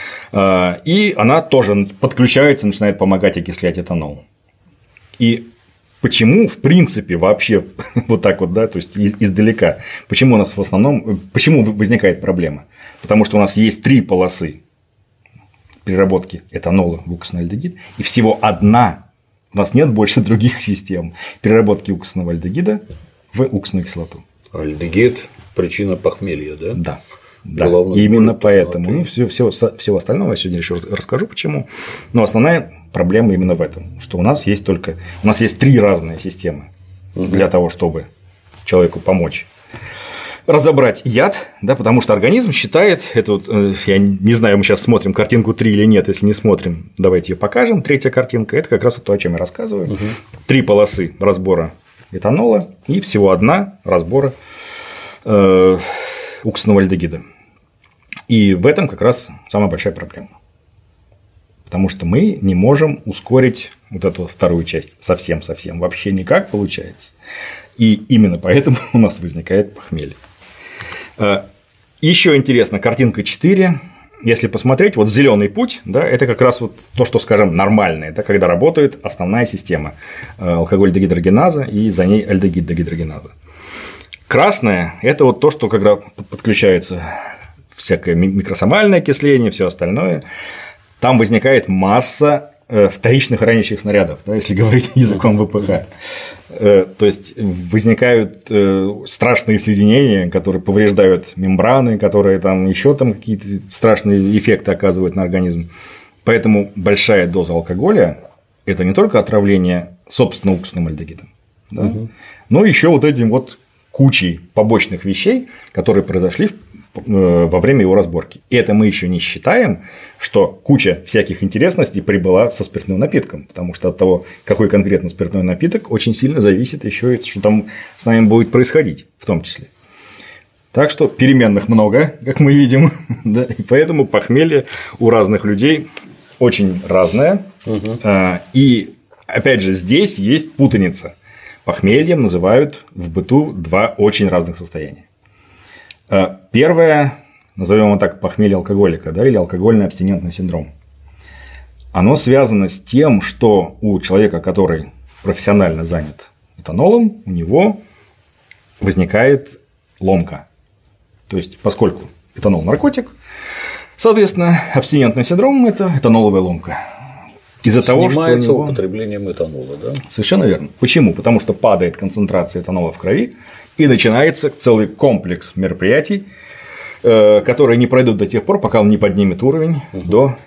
И она тоже подключается, начинает помогать окислять этанол. И почему, в принципе, вообще вот так вот, да, то есть издалека, почему у нас в основном, почему возникает проблема? Потому что у нас есть 3 полосы переработки этанола в уксусный альдегид, и всего одна, у нас нет больше других систем переработки уксусного альдегида в уксусную кислоту. Альдегид – причина похмелья, да? Да. Да, именно поэтому. Ну, всего остального я сегодня еще расскажу, почему. Но основная проблема именно в этом, что у нас есть 3 разные системы для того, чтобы человеку помочь разобрать яд, да, потому что организм считает, это вот, я не знаю, мы сейчас смотрим картинку 3 или нет, если не смотрим, давайте ее покажем, 3-я картинка, это как раз то, о чем я рассказываю, 3 полосы разбора этанола и всего 1 разбора уксусного альдегида. И в этом как раз самая большая проблема, потому что мы не можем ускорить вот эту вторую часть совсем, вообще никак получается, и именно поэтому у нас возникает похмелье. Еще интересно, картинка 4. Если посмотреть, вот зеленый путь, да, это как раз вот то, что, скажем, нормальное, да, когда работает основная система алкоголь-дегидрогеназа и за ней альдегид-дегидрогеназа. Красное – это вот то, что когда подключается всякое микросомальное окисление, все остальное, там возникает масса вторичных ранящих снарядов, да, если говорить языком ВПХ. То есть возникают страшные соединения, которые повреждают мембраны, которые там еще там какие-то страшные эффекты оказывают на организм. Поэтому большая доза алкоголя – это не только отравление собственно уксусным альдегидом, да, но еще вот этим вот кучей побочных вещей, которые произошли во время его разборки. И это мы еще не считаем, что куча всяких интересностей прибыла со спиртным напитком, потому что от того, какой конкретно спиртной напиток, очень сильно зависит еще и что там с нами будет происходить в том числе. Так что переменных много, как мы видим, да, и поэтому похмелье у разных людей очень разное. И опять же, здесь есть путаница. Похмельем называют в быту 2 очень разных состояния. Первое, назовем его так, похмелье алкоголика, да, или алкогольный абстинентный синдром. Оно связано с тем, что у человека, который профессионально занят этанолом, у него возникает ломка. То есть, поскольку этанол – наркотик, соответственно, абстинентный синдром – это этаноловая ломка. Из-за того, что снимается употреблением этанола, да? Совершенно верно. Почему? Потому что падает концентрация этанола в крови, и начинается целый комплекс мероприятий, которые не пройдут до тех пор, пока он не поднимет уровень до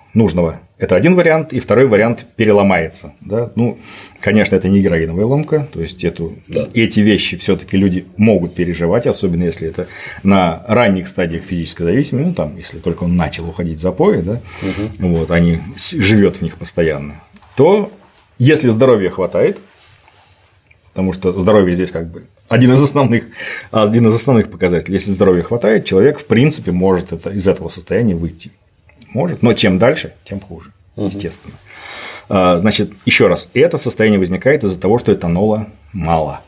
нужного. Это один вариант, и второй вариант переломается. Да? Ну, конечно, это не героиновая ломка, то есть эти вещи все-таки люди могут переживать, особенно если это на ранних стадиях физической зависимости, ну там, если только он начал уходить в запои, да, вот, они живет в них постоянно, то если здоровья хватает, потому что здоровье здесь как бы один из основных показателей, если здоровья хватает, человек в принципе может из этого состояния выйти. Может, но чем дальше, тем хуже, естественно. Значит, еще раз, это состояние возникает из-за того, что этанола мало.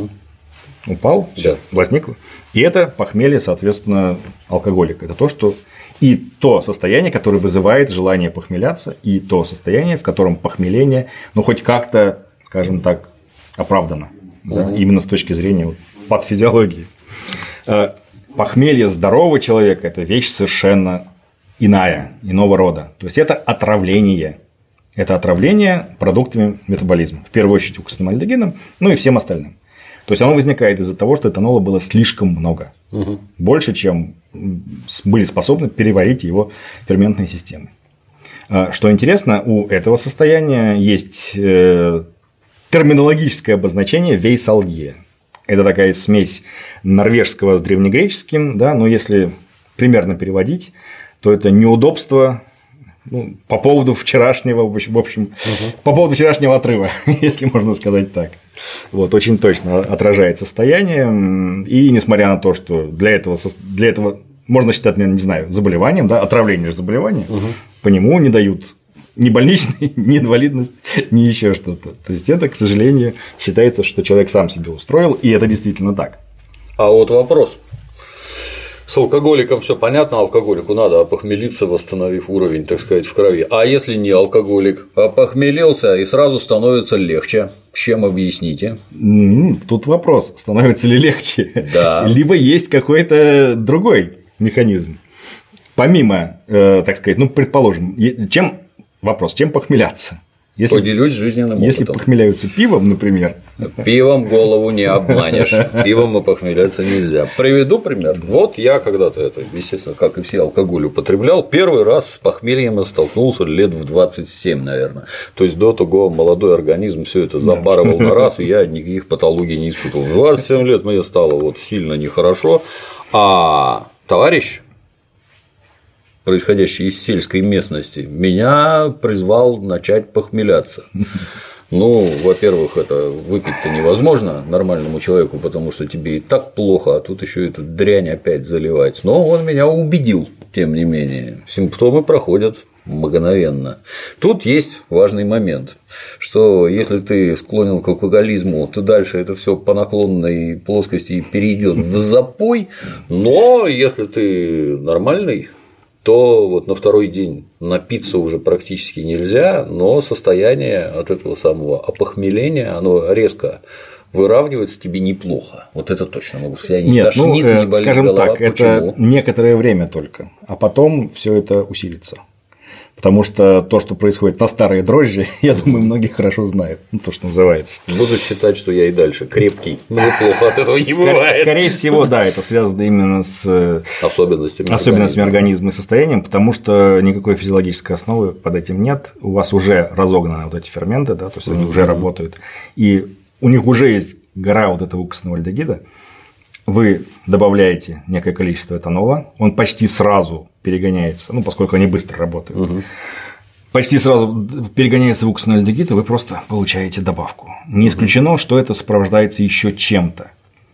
Упал, все, возникло. И это похмелье, соответственно, алкоголика. Это то состояние, которое вызывает желание похмеляться, и то состояние, в котором похмеление, ну, хоть как-то, скажем так, оправдано. Да, именно с точки зрения патофизиологии. Похмелье здорового человека – это вещь совершенно иного рода. То есть это отравление. Это отравление продуктами метаболизма. В первую очередь уксусным альдегидом, ну и всем остальным. То есть оно возникает из-за того, что этанола было слишком много. Больше, чем были способны переварить его ферментные системы. Что интересно, у этого состояния есть терминологическое обозначение вейсалгия. Это такая смесь норвежского с древнегреческим, да, но если примерно переводить, то это неудобство по поводу вчерашнего, в общем, по поводу вчерашнего отрыва, если можно сказать так. Вот, очень точно отражает состояние, и несмотря на то, что для этого можно считать, не знаю, заболеванием, да, отравление заболевания, по нему не дают ни больничный, ни инвалидность, ни еще что-то. То есть это, к сожалению, считается, что человек сам себе устроил, и это действительно так. А вот вопрос. С алкоголиком все понятно, алкоголику надо опохмелиться, восстановив уровень, так сказать, в крови. А если не алкоголик, опохмелился и сразу становится легче, чем объясните? Тут вопрос, становится ли легче? Да. Либо есть какой-то другой механизм. Помимо, так сказать, предположим, чем похмеляться? Поделюсь жизненным опытом. Если похмеляются пивом, например. Пивом голову не обманешь. Пивом и похмеляться нельзя. Приведу пример. Вот я когда-то это, естественно, как и все, алкоголь употреблял. Первый раз с похмельем я столкнулся лет в 27, наверное. То есть до того молодой организм все это запарывал на раз, и я никаких патологий не испытывал. В 27 лет мне стало сильно нехорошо, а товарищ, происходящий из сельской местности, меня призвал начать похмеляться. Во-первых, это выпить-то невозможно нормальному человеку, потому что тебе и так плохо, а тут еще эту дрянь опять заливать. Но он меня убедил, тем не менее. Симптомы проходят мгновенно. Тут есть важный момент, что если ты склонен к алкоголизму, то дальше это все по наклонной плоскости перейдет в запой, но если ты нормальный, то на второй день напиться уже практически нельзя, но состояние от этого самого опохмеления, оно резко выравнивается, тебе неплохо. Вот это точно могу сказать. Не тошнит, не болит скажем голова. Так, это некоторое время только, а потом все это усилится. Потому что то, что происходит на старые дрожжи, я думаю, многие хорошо знают, то, что называется. Буду считать, что я и дальше крепкий. Мне плохо от этого не бывает. Скорее всего, да, это связано именно с особенностями организма и состоянием, потому что никакой физиологической основы под этим нет. У вас уже разогнаны эти ферменты, да, то есть они уже работают, и у них уже есть гора этого уксусного альдегида. Вы добавляете некое количество этанола, он почти сразу перегоняется, поскольку они быстро работают, почти сразу перегоняется в уксусный альдегид, и вы просто получаете добавку. Не исключено, что это сопровождается еще чем-то.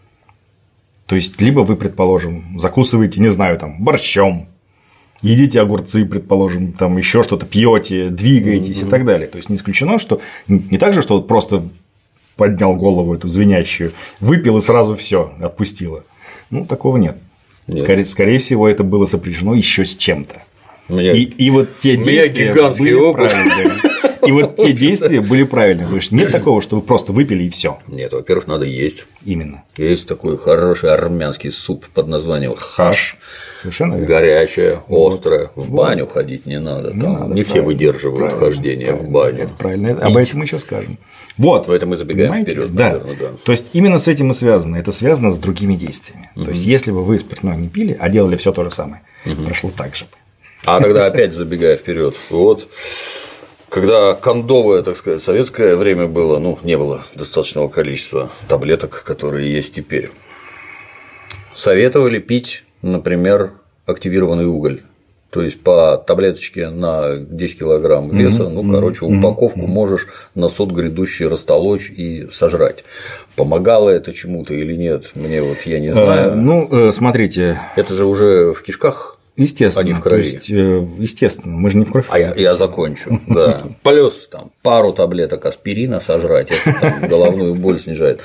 То есть, либо вы, предположим, закусываете, не знаю, борщом, едите огурцы, предположим, еще что-то пьете, двигаетесь и так далее. То есть не исключено, что не так же, что просто поднял голову эту звенящую, выпил и сразу все отпустило. Такого нет. Скорее всего, это было сопряжено еще с чем-то. И вот те действия были правильными. И вот те действия были правильные. Потому что нет такого, что вы просто выпили и все. Нет, во-первых, надо есть. Именно. Есть такой хороший армянский суп под названием хаш. Совершенно верно. Горячее, острое. В баню ходить не надо. Не все выдерживают хождение в баню. Это правильно. Об этом мы еще скажем. Вот. В этом мы забегаем вперед, наверное, да. То есть именно с этим и связано. Это связано с другими действиями. То есть, если бы вы спиртное не пили, а делали все то же самое, прошло так же. А тогда опять забегая вперед, вот когда кондовое, так сказать, советское время было, ну, не было достаточного количества таблеток, которые есть теперь. Советовали пить, например, активированный уголь. То есть по таблеточке на 10 килограмм веса, ну, короче, упаковку можешь на сот грядущий растолочь и сожрать. Помогало это чему-то или нет, мне вот я не знаю. Ну, смотрите. Это же уже в кишках. Естественно, а не в крови. То есть, естественно, мы же не в кровь. А я закончу, да. Плюс там пару таблеток аспирина сожрать, это там головную боль снижает.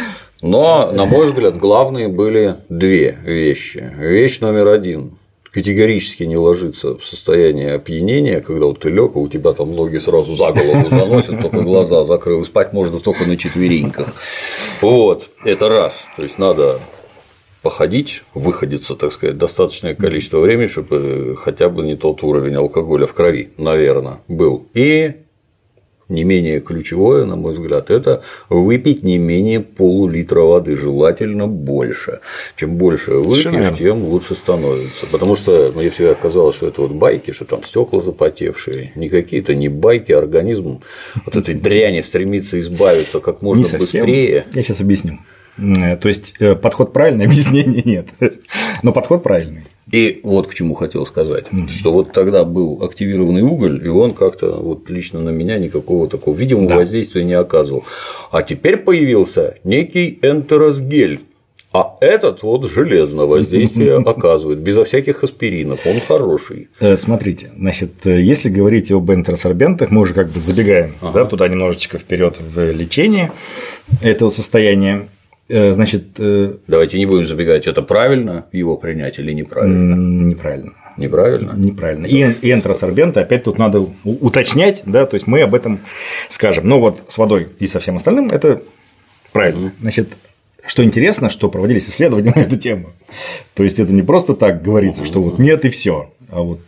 Но, на мой взгляд, главные были две вещи. Вещь номер один – категорически не ложиться в состояние опьянения, когда вот ты лёг, а у тебя там ноги сразу за голову заносят, только глаза закрыл, и спать можно только на четвереньках. Вот, это раз. То есть надо походить, выходиться, так сказать, достаточное количество времени, чтобы хотя бы не тот уровень алкоголя в крови, наверное, был. И не менее ключевое, на мой взгляд, это выпить не менее полулитра воды, желательно больше. Чем больше выпьешь, тем лучше становится. Потому что мне всегда казалось, что это вот байки, что там стекла запотевшие. Не какие-то не байки, организм от этой дряни стремится избавиться как можно быстрее. Я сейчас объясню. То есть подход правильный, объяснения нет. Но подход правильный. И вот к чему хотел сказать, что вот тогда был активированный уголь, и он как-то вот лично на меня никакого такого видимого воздействия не оказывал. А теперь появился некий энтеросгель. А этот вот железное воздействие оказывает, безо всяких аспиринов, он хороший. Смотрите, значит, если говорить об энтеросорбентах, мы уже как бы забегаем туда немножечко вперед в лечение этого состояния. Значит, давайте не будем забегать, это правильно его принять или неправильно? Неправильно. Неправильно? Неправильно. И энтеросорбенты, опять тут надо уточнять, да, то есть мы об этом скажем. Но вот с водой и со всем остальным это правильно. Значит, что интересно, что проводились исследования на эту тему. То есть это не просто так говорится, что вот нет и все. А вот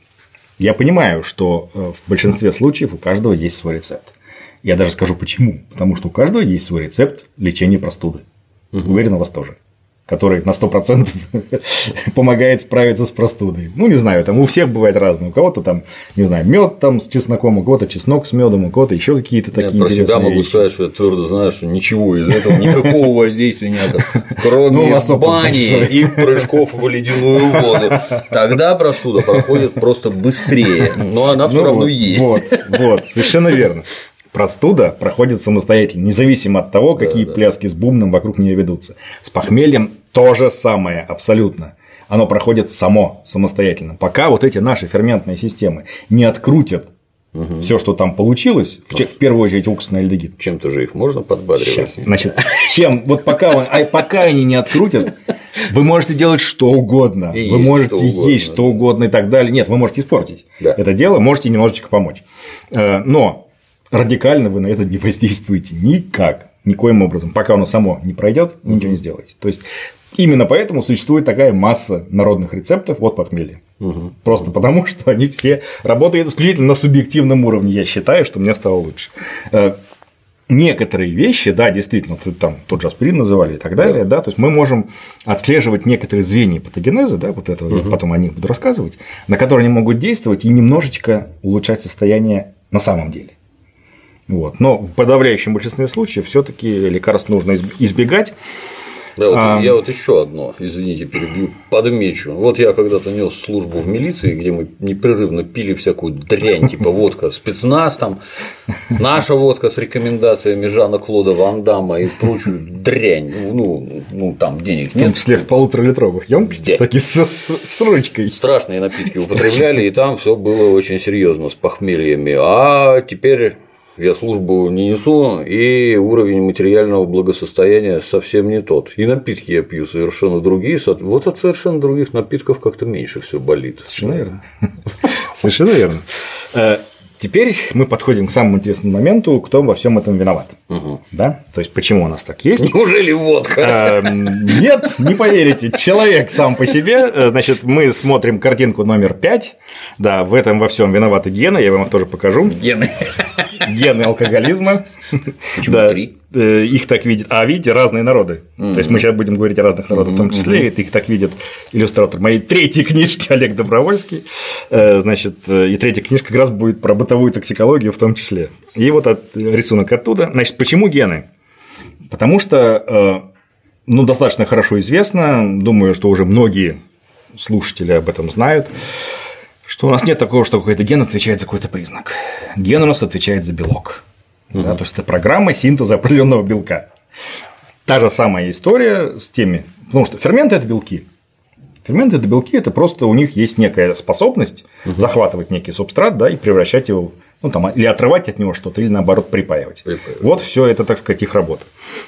я понимаю, что в большинстве случаев у каждого есть свой рецепт. Я даже скажу почему. Потому что у каждого есть свой рецепт лечения простуды. Уверен, у вас тоже. Который на 100% помогает справиться с простудой. Ну, не знаю, там у всех бывает разное. У кого-то там, не знаю, мед там с чесноком, у кого-то чеснок с медом, у кого-то еще какие-то такие интересные вещи. Я про себя могу сказать, что я твердо знаю, что ничего из этого, никакого воздействия не оказывает. Кроме бани и прыжков в ледяную воду. Тогда простуда проходит просто быстрее, но она все равно есть. Вот, совершенно верно. Простуда проходит самостоятельно, независимо от того, какие пляски с бубном вокруг нее ведутся. С похмельем то же самое, абсолютно. Оно проходит самостоятельно. Пока вот эти наши ферментные системы не открутят все, что там получилось, в первую очередь уксусный альдегид. Чем-то же их можно подбадривать. Сейчас. Значит, чем? Вот пока они не открутят, вы можете делать что угодно. Вы можете есть что угодно и так далее. Нет, вы можете испортить это дело, можете немножечко помочь. Но радикально вы на это не воздействуете никак, никоим образом. Пока оно само не пройдет, вы ничего не сделаете. То есть именно поэтому существует такая масса народных рецептов от похмелья. Просто потому, что они все работают исключительно на субъективном уровне. Я считаю, что мне стало лучше. Некоторые вещи, да, действительно, там тот же аспирин называли и так далее, да, то есть мы можем отслеживать некоторые звенья патогенеза, да, вот этого, я потом о них буду рассказывать, на которые они могут действовать и немножечко улучшать состояние на самом деле. Вот. Но в подавляющем большинстве случаев все-таки лекарств нужно избегать. Да, я вот еще одно, извините, перебью, подмечу. Вот я когда-то нес службу в милиции, где мы непрерывно пили всякую дрянь, типа водка спецназ, там, наша водка с рекомендациями Жана-Клода Ван Дамма и прочую дрянь. Ну там денег нет. В том числе в 1,5-литровых емкостях, такие с ручкой. Страшные напитки употребляли, и там все было очень серьезно с похмельями. А теперь я службу не несу, и уровень материального благосостояния совсем не тот. И напитки я пью совершенно другие, вот от совершенно других напитков как-то меньше все болит. Совершенно верно. Совершенно верно. Теперь мы подходим к самому интересному моменту, кто во всем этом виноват. Да? То есть, почему у нас так есть? Неужели водка? Нет, не поверите. Человек сам по себе. Значит, мы смотрим картинку номер 5. Да, в этом во всем виноваты гены. Я вам их тоже покажу. Гены. Гены алкоголизма. Почему 3? их так видят, а видите, разные народы. То есть мы сейчас будем говорить о разных народах, в том числе, их так видят иллюстратор моей третьей книжки Олег Добровольский. Значит, и третья книжка как раз будет про бытовую токсикологию в том числе. И вот рисунок оттуда. Значит, почему гены? Потому что, ну, достаточно хорошо известно, думаю, что уже многие слушатели об этом знают, что у нас нет такого, что какой-то ген отвечает за какой-то признак. Ген у нас отвечает за белок. Да, то есть это программа синтеза определенного белка. Та же самая история с теми, потому что ферменты – это белки. Ферменты – это белки, это просто у них есть некая способность захватывать некий субстрат, да, и превращать его, ну, там, или отрывать от него что-то, или наоборот припаивать. Вот все это, так сказать, их работа.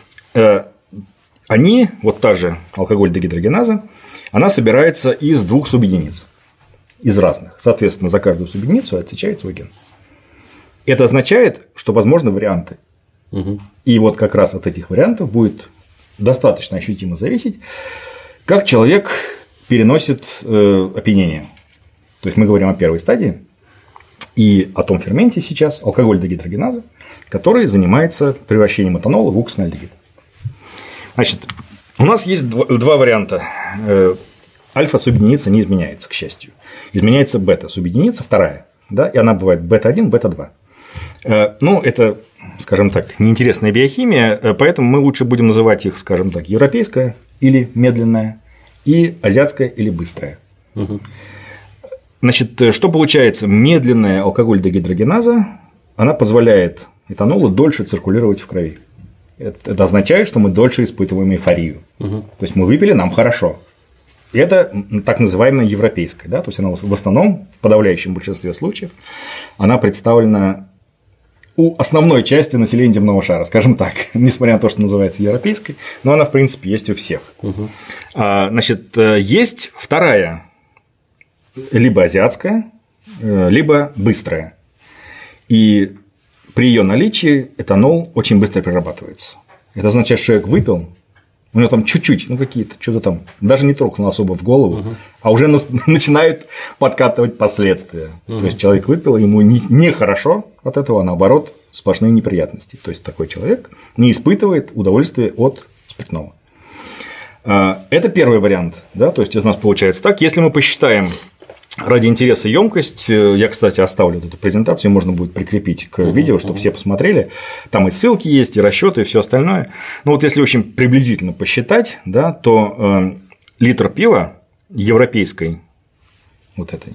Они, вот та же алкоголь-дегидрогеназа, она собирается из двух субъединиц, из разных. Соответственно, за каждую субъединицу отвечает свой ген. Это означает, что возможны варианты. И вот как раз от этих вариантов будет достаточно ощутимо зависеть, как человек переносит опьянение. То есть мы говорим о первой стадии и о том ферменте сейчас, алкоголь-дегидрогеназа, который занимается превращением этанола в уксусный альдегид. Значит, у нас есть два варианта. Альфа-субъединица не изменяется, к счастью. Изменяется бета-субъединица, вторая. Да, и она бывает бета-1, бета-2. Ну, это, скажем так, неинтересная биохимия, поэтому мы лучше будем называть их, скажем так, европейская или медленная, и азиатская или быстрая. Значит, что получается? Медленная алкоголь-дегидрогеназа, она позволяет этанолу дольше циркулировать в крови. Это означает, что мы дольше испытываем эйфорию. То есть мы выпили, нам хорошо. И это так называемая европейская, да? То есть она в основном, в подавляющем большинстве случаев, она представлена у основной части населения земного шара, скажем так, несмотря на то, что называется европейской, но она, в принципе, есть у всех. Значит, есть вторая, либо азиатская, либо быстрая. И при ее наличии этанол очень быстро перерабатывается. Это означает, что человек выпил, у него там чуть-чуть, ну какие-то, что-то там, даже не трогнул особо в голову, а уже начинают подкатывать последствия. То есть человек выпил, ему нехорошо от этого, а наоборот, сплошные неприятности. То есть такой человек не испытывает удовольствия от спиртного. Это первый вариант, да, то есть у нас получается так. Если мы посчитаем ради интереса емкость, я, кстати, оставлю эту презентацию, можно будет прикрепить к видео, чтобы все посмотрели. Там и ссылки есть, и расчеты, и все остальное. Ну вот если очень приблизительно посчитать, да, то литр пива европейской вот этой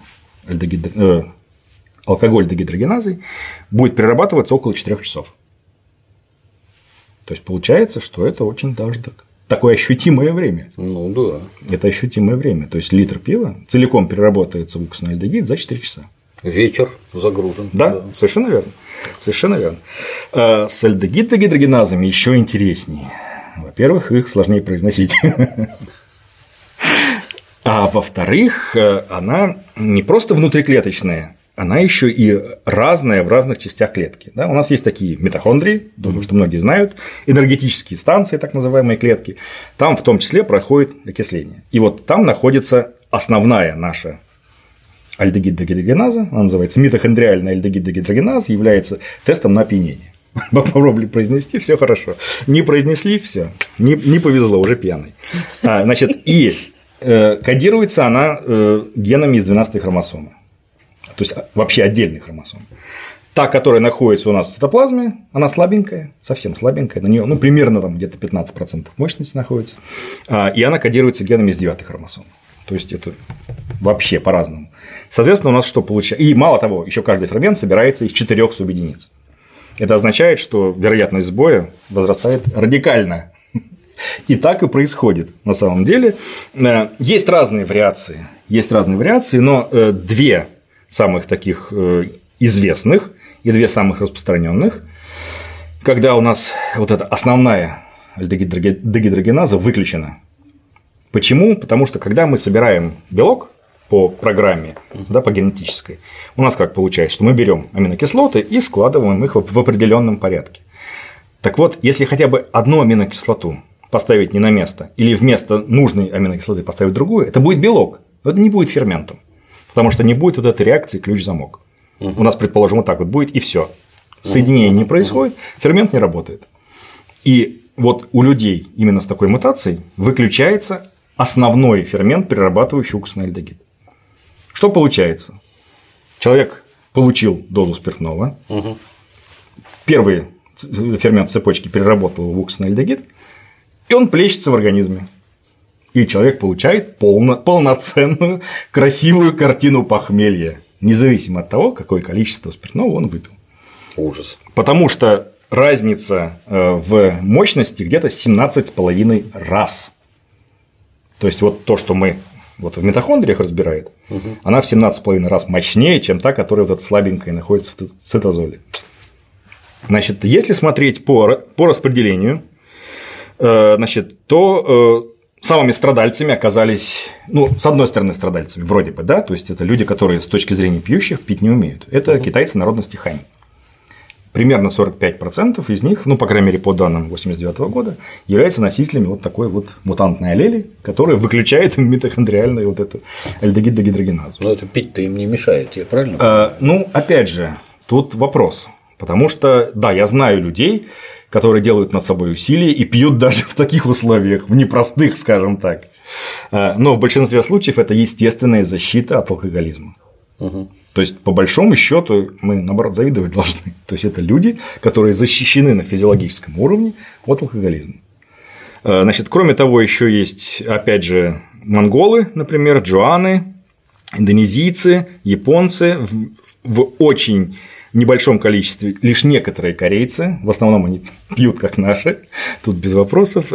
алкоголь-дегидрогеназой будет перерабатываться около 4 часов. То есть получается, что это очень даже такое ощутимое время. Ну да. Это ощутимое время. То есть литр пива целиком переработается в уксусный альдегид за 4 часа. Вечер загружен. Да, совершенно верно. Совершенно верно. С альдегид-дегидрогеназами еще интереснее. Во-первых, их сложнее произносить. А во-вторых, она не просто внутриклеточная, она еще и разная в разных частях клетки. Да? У нас есть такие митохондрии, думаю, что многие знают, энергетические станции, так называемые клетки. Там в том числе проходит окисление. И вот там находится основная наша альдегид-дегидрогеназа, она называется митохондриальная альдегид-дегидрогеназа, является тестом на опьянение. Попробовали произнести, все хорошо. Не произнесли, все, не повезло, уже пьяный. Значит, и кодируется она генами из 12-й хромосомы. То есть вообще отдельный хромосом. Та, которая находится у нас в цитоплазме, она слабенькая, совсем слабенькая, на нее примерно там где-то 15% мощности находится, и она кодируется генами из 9-й хромосомы. То есть это вообще по-разному. Соответственно, у нас что получается? И мало того, еще каждый фермент собирается из 4 субъединиц. Это означает, что вероятность сбоя возрастает радикально. И так и происходит на самом деле. Есть разные вариации, но две самых таких известных и две самых распространенных, когда у нас вот эта основная альдегидрогеназа выключена. Почему? Потому что когда мы собираем белок по программе, да, по генетической, у нас как получается, что мы берем аминокислоты и складываем их в определенном порядке. Так вот, если хотя бы одну аминокислоту поставить не на место или вместо нужной аминокислоты поставить другую, это будет белок, но это не будет ферментом. Потому что не будет вот этой реакции ключ-замок. У нас, предположим, вот так вот будет, и все. Соединение не происходит, фермент не работает. И вот у людей именно с такой мутацией выключается основной фермент, перерабатывающий уксусный альдегид. Что получается? Человек получил дозу спиртного, первый фермент в цепочке переработал в уксусный альдегид, и он плещется в организме. И человек получает полноценную, красивую картину похмелья, независимо от того, какое количество спиртного он выпил. Ужас. Потому что разница в мощности где-то 17,5 раз. То есть, вот то, что мы вот в митохондриях разбирает, она в 17,5 раз мощнее, чем та, которая вот эта слабенькая находится в цитозоле. Значит, если смотреть по распределению, значит, то самыми страдальцами оказались, ну, с одной стороны, страдальцами, вроде бы, да, то есть это люди, которые с точки зрения пьющих пить не умеют. Это китайцы народности хань. Примерно 45% из них, ну, по крайней мере, по данным 1989 года, являются носителями вот такой вот мутантной аллели, которая выключает митохондриальную вот эту альдегид-дегидрогеназу. Но это пить-то им не мешает, я правильно понимаю? Ну, опять же, тут вопрос. Потому что, да, я знаю людей, которые делают над собой усилия и пьют даже в таких условиях, в непростых, скажем так. Но в большинстве случаев это естественная защита от алкоголизма. То есть, по большому счету, мы, наоборот, завидовать должны. То есть, это люди, которые защищены на физиологическом уровне от алкоголизма. Значит, кроме того, еще есть, опять же, монголы, например, джуаны, индонезийцы, японцы, в очень небольшом количестве лишь некоторые корейцы, в основном они пьют как наши, тут без вопросов,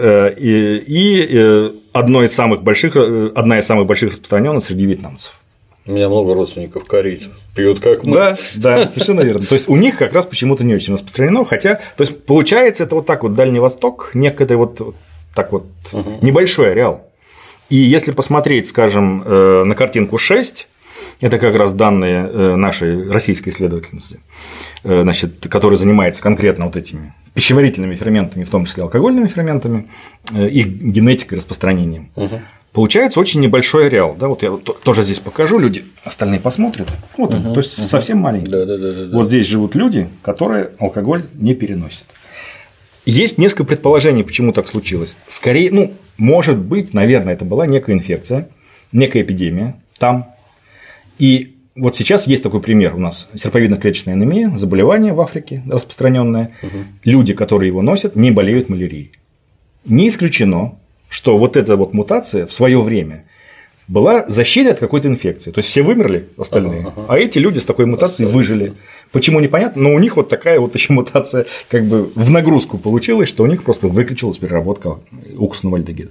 и одна из самых больших распространенных среди вьетнамцев. У меня много родственников корейцев, пьют как мы. Да, совершенно верно. То есть у них как раз почему-то не очень распространено, хотя, то есть получается, это вот так вот Дальний Восток, некоторый вот так вот небольшой ареал. И если посмотреть, скажем, на картинку 6, это как раз данные нашей российской исследовательницы, значит, которая занимается конкретно вот этими пищеварительными ферментами, в том числе алкогольными ферментами, их генетикой, распространением. Получается очень небольшой ареал. Да? Вот я тоже здесь покажу, люди остальные посмотрят. Вот он, то есть совсем маленький. Да. Вот здесь живут люди, которые алкоголь не переносят. Есть несколько предположений, почему так случилось. Скорее, ну, может быть, наверное, это была некая инфекция, некая эпидемия там. И вот сейчас есть такой пример у нас: серповидно-клеточная анемия, заболевание в Африке распространенное. Люди, которые его носят, не болеют малярией. Не исключено, что вот эта вот мутация в свое время была защитой от какой-то инфекции. То есть все вымерли остальные, а эти люди с такой мутацией выжили. Почему, непонятно, но у них вот такая вот еще мутация как бы в нагрузку получилась, что у них просто выключилась переработка уксусного альдегида.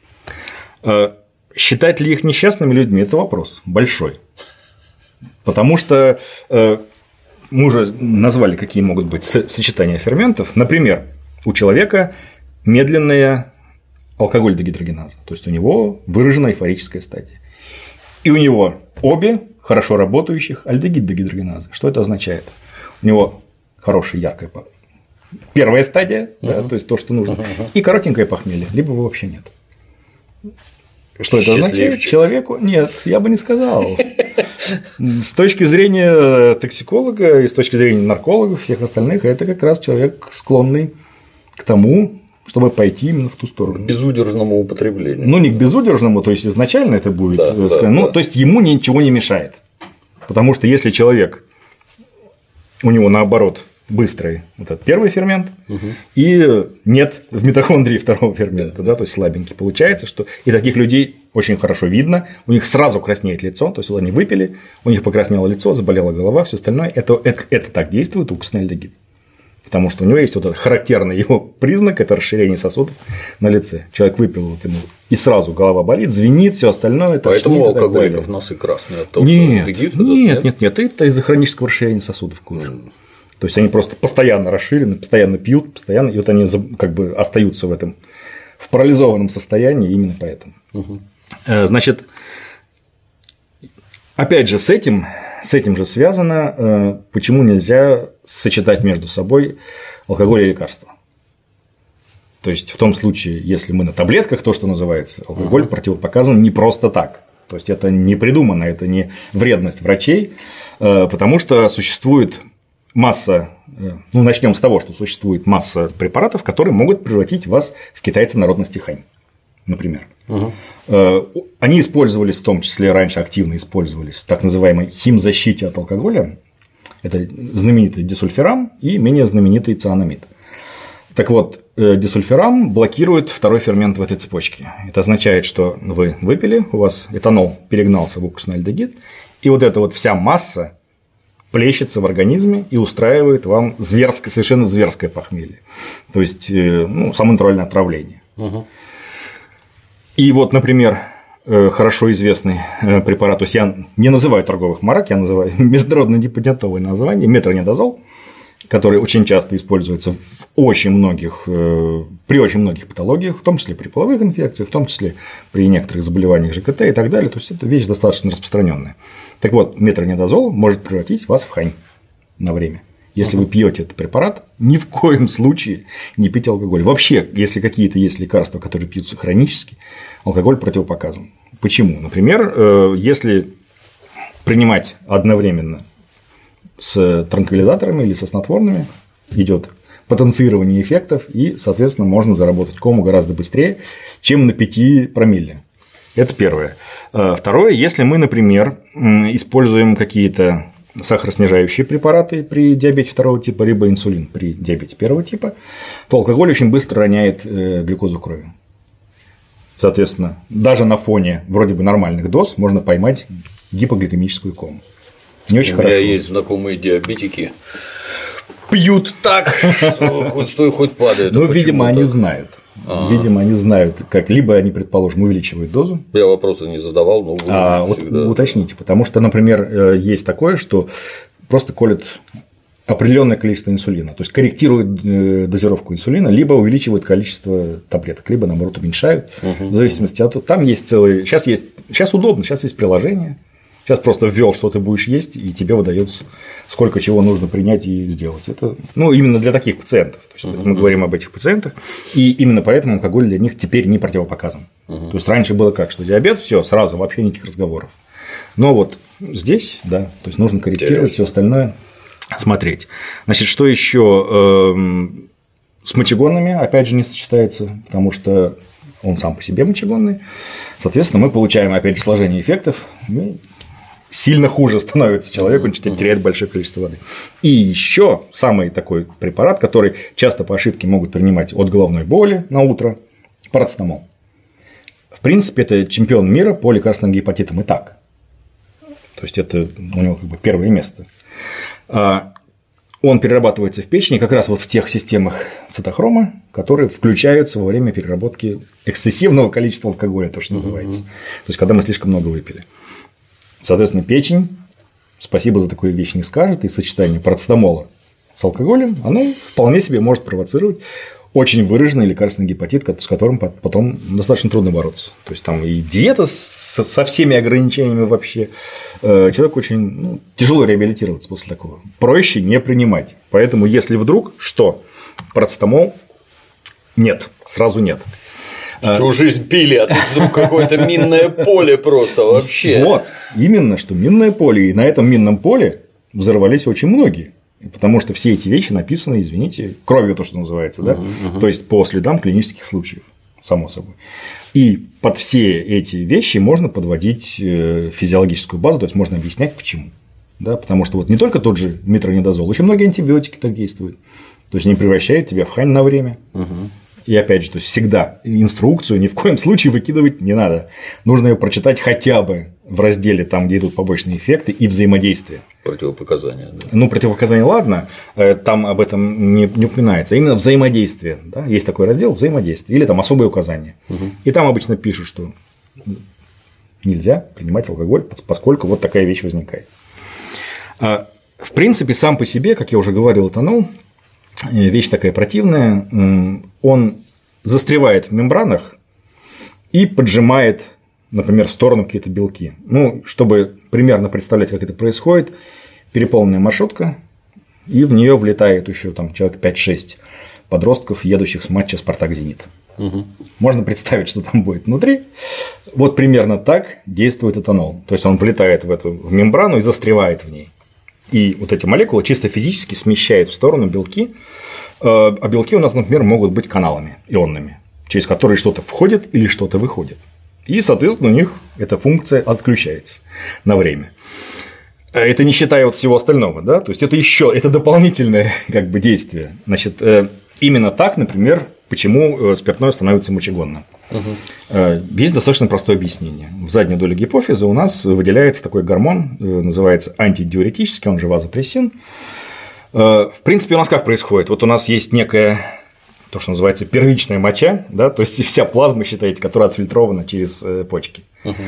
Считать ли их несчастными людьми – это вопрос большой. Потому что мы уже назвали, какие могут быть сочетания ферментов. Например, у человека медленная алкоголь-дегидрогеназа, то есть у него выражена эйфорическая стадия. И у него обе хорошо работающих альдегид-дегидрогеназы. Что это означает? У него хорошая, яркая первая стадия, да, то есть то, что нужно, и коротенькое похмелье, либо его вообще нет. Что это означает? Человеку? Нет, я бы не сказал. С точки зрения токсиколога и с точки зрения наркологов, всех остальных, это как раз человек, склонный к тому, чтобы пойти именно в ту сторону. К безудержному употреблению. Ну, не к безудержному, то есть изначально это будет, то есть ему ничего не мешает. Потому что если человек, у него наоборот быстрый вот этот первый фермент, и нет в митохондрии второго фермента, да, то есть слабенький, получается, что и таких людей очень хорошо видно, у них сразу краснеет лицо, то есть они выпили, у них покраснело лицо, заболела голова, все остальное, это так действует уксусный альдегид. Потому что у него есть вот этот характерный его признак – это расширение сосудов на лице. Человек выпил вот ему, и сразу голова болит, звенит, все остальное. Поэтому у алкоголиков носы красные от того, нет, это из-за хронического расширения сосудов кожи. То есть они просто постоянно расширены, постоянно пьют, постоянно, и вот они как бы остаются в парализованном состоянии именно поэтому. Значит, опять же, с этим же связано, почему нельзя сочетать между собой алкоголь и лекарства. То есть в том случае, если мы на таблетках, то, что называется, алкоголь противопоказан не просто так. То есть это не придумано, это не вредность врачей, потому что существует масса, ну, начнем с того, что существует масса препаратов, которые могут превратить вас в китайца народности хань, например. Они использовались, в том числе раньше активно использовались в так называемой химзащите от алкоголя. Это знаменитый дисульфирам и менее знаменитый цианамид. Так вот, дисульфирам блокирует второй фермент в этой цепочке. Это означает, что вы выпили, у вас этанол перегнался в уксусный альдегид, и вот эта вот вся масса плещется в организме и устраивает вам совершенно зверское похмелье. То есть, ну, самонатуральное отравление. И вот, например, хорошо известный препарат, то есть я не называю торговых марок, я называю международное непатентовое название метронидазол, который очень часто используется при очень многих патологиях, в том числе при половых инфекциях, в том числе при некоторых заболеваниях ЖКТ и так далее. То есть это вещь достаточно распространенная. Так вот, метронидазол может превратить вас в хань на время. Если вы пьете этот препарат, ни в коем случае не пейте алкоголь. Вообще, если какие-то есть лекарства, которые пьются хронически, алкоголь противопоказан. Почему? Например, если принимать одновременно с транквилизаторами или со снотворными, идет потенцирование эффектов, и, соответственно, можно заработать кому гораздо быстрее, чем на 5 промилле. Это первое. Второе, если мы, например, используем какие-то сахароснижающие препараты при диабете второго типа, либо инсулин при диабете первого типа, то алкоголь очень быстро роняет глюкозу крови. Соответственно, даже на фоне вроде бы нормальных доз можно поймать гипогликемическую кому. Не очень хорошо. У меня есть знакомые диабетики, пьют так, что хоть стой, хоть падает. Ну, видимо, они знают. Видимо, они знают, как либо они, предположим, увеличивают дозу. Я вопросы не задавал, но вот уточните, потому что, например, есть такое, что просто колят определенное количество инсулина, то есть корректируют дозировку инсулина, либо увеличивают количество таблеток, либо наоборот уменьшают, в зависимости от того. Там есть целый. Сейчас удобно, сейчас есть приложение. Сейчас просто ввел, что ты будешь есть, и тебе выдается, сколько чего нужно принять и сделать. Это, ну, именно для таких пациентов. То есть мы говорим об этих пациентах, и именно поэтому алкоголь для них теперь не противопоказан. То есть раньше было как, что диабет, все, сразу, вообще никаких разговоров. Но вот здесь, да, то есть нужно корректировать все остальное, смотреть. Значит, что еще с мочегонными, опять же, не сочетается, потому что он сам по себе мочегонный. Соответственно, мы получаем, опять же, сложение эффектов. Сильно хуже становится человек, он теряет большое количество воды. И еще самый такой препарат, который часто по ошибке могут принимать от головной боли на утро – парацетамол. В принципе, это чемпион мира по лекарственным гепатитам и так. То есть это у него как бы первое место. Он перерабатывается в печени как раз вот в тех системах цитохрома, которые включаются во время переработки эксцессивного количества алкоголя, то, что называется. То есть когда мы слишком много выпили. Соответственно, печень, спасибо за такую вещь, не скажет, и сочетание парацетамола с алкоголем, оно вполне себе может провоцировать очень выраженный лекарственный гепатит, с которым потом достаточно трудно бороться. То есть там и диета со всеми ограничениями вообще. Человеку очень тяжело реабилитироваться после такого. Проще не принимать. Поэтому, если вдруг что, парацетамол нет, сразу нет. Всю жизнь пили, а тут вдруг какое-то минное поле просто вообще. Вот, именно что минное поле. И на этом минном поле взорвались очень многие. Потому что все эти вещи написаны, извините, кровью, то, что называется, да? То есть по следам клинических случаев, само собой. И под все эти вещи можно подводить физиологическую базу, то есть можно объяснять, почему. Да? Потому что вот не только тот же метронидазол, очень многие антибиотики так действуют. То есть они превращают тебя в хань на время. И опять же, то есть всегда инструкцию ни в коем случае выкидывать не надо. Нужно ее прочитать хотя бы в разделе, там, где идут побочные эффекты и взаимодействия. Противопоказания. Да. Ну, противопоказания, ладно, там об этом не упоминается. Именно взаимодействие. Да? Есть такой раздел взаимодействие или там особые указания. И там обычно пишут, что нельзя принимать алкоголь, поскольку вот такая вещь возникает. В принципе, сам по себе, как я уже говорил, этанол вещь такая противная, он застревает в мембранах и поджимает, например, в сторону какие-то белки. Ну, чтобы примерно представлять, как это происходит, переполненная маршрутка, и в нее влетает еще там человек 5-6 подростков, едущих с матча «Спартак-Зенит». Можно представить, что там будет внутри. Вот примерно так действует этанол. То есть он влетает в мембрану и застревает в ней. И вот эти молекулы чисто физически смещают в сторону белки, а белки у нас, например, могут быть каналами ионными, через которые что-то входит или что-то выходит. И, соответственно, у них эта функция отключается на время. Это не считая вот всего остального, да, то есть это дополнительное как бы действие. Значит, именно так, например, почему спиртное становится мочегонным. Есть достаточно простое объяснение. В задней доле гипофиза у нас выделяется такой гормон, называется антидиуретический, он же вазопрессин. В принципе, у нас как происходит? Вот у нас есть некая, то, что называется первичная моча, да, то есть вся плазма, считаете, которая отфильтрована через почки.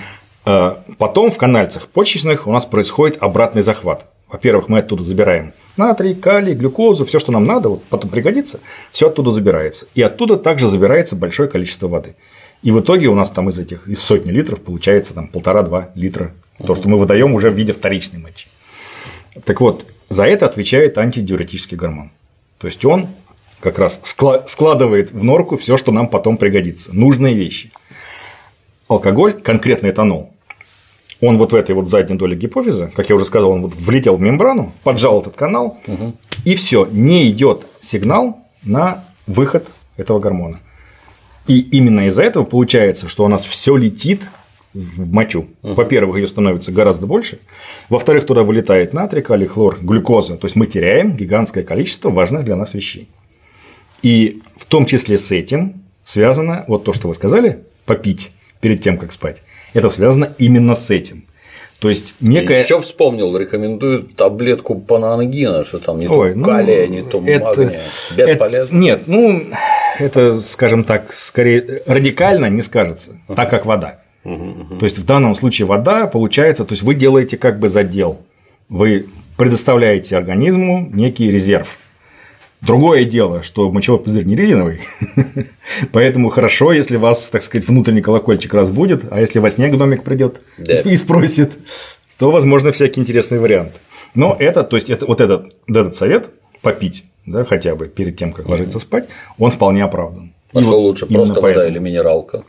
Потом в канальцах почечных у нас происходит обратный захват. Во-первых, мы оттуда забираем натрий, калий, глюкозу, все, что нам надо, вот потом пригодится, все оттуда забирается. И оттуда также забирается большое количество воды. И в итоге у нас там из сотни литров получается там 1,5-2 литра, то, что мы выдаем уже в виде вторичной мочи. Так вот, за это отвечает антидиуретический гормон. То есть он как раз складывает в норку все, что нам потом пригодится, нужные вещи. Алкоголь, конкретно этанол, он вот в этой вот задней доле гипофиза, как я уже сказал, он вот влетел в мембрану, поджал этот канал, и все, не идет сигнал на выход этого гормона. И именно из-за этого получается, что у нас все летит в мочу. Во-первых, ее становится гораздо больше. Во-вторых, туда вылетает натрий, калий, хлор, глюкоза. То есть мы теряем гигантское количество важных для нас вещей. И в том числе с этим связано вот то, что вы сказали, попить перед тем, как спать. Это связано именно с этим. То есть некая. Еще вспомнил, рекомендуют таблетку паноангина, что там не то калия, не то магния. Бесполезно. Нет, это, скажем так, скорее радикально не скажется, так как вода. То есть в данном случае вода получается, то есть вы делаете как бы задел, вы предоставляете организму некий резерв. Другое дело, что мочевой пузырь не резиновый, поэтому хорошо, если вас, так сказать, внутренний колокольчик разбудит, а если во сне гномик придет и спросит, то, возможно, всякие интересные варианты. Но то есть вот этот совет попить, да, хотя бы перед тем, как ложиться спать, он вполне оправдан. А что лучше, просто вода или минералка?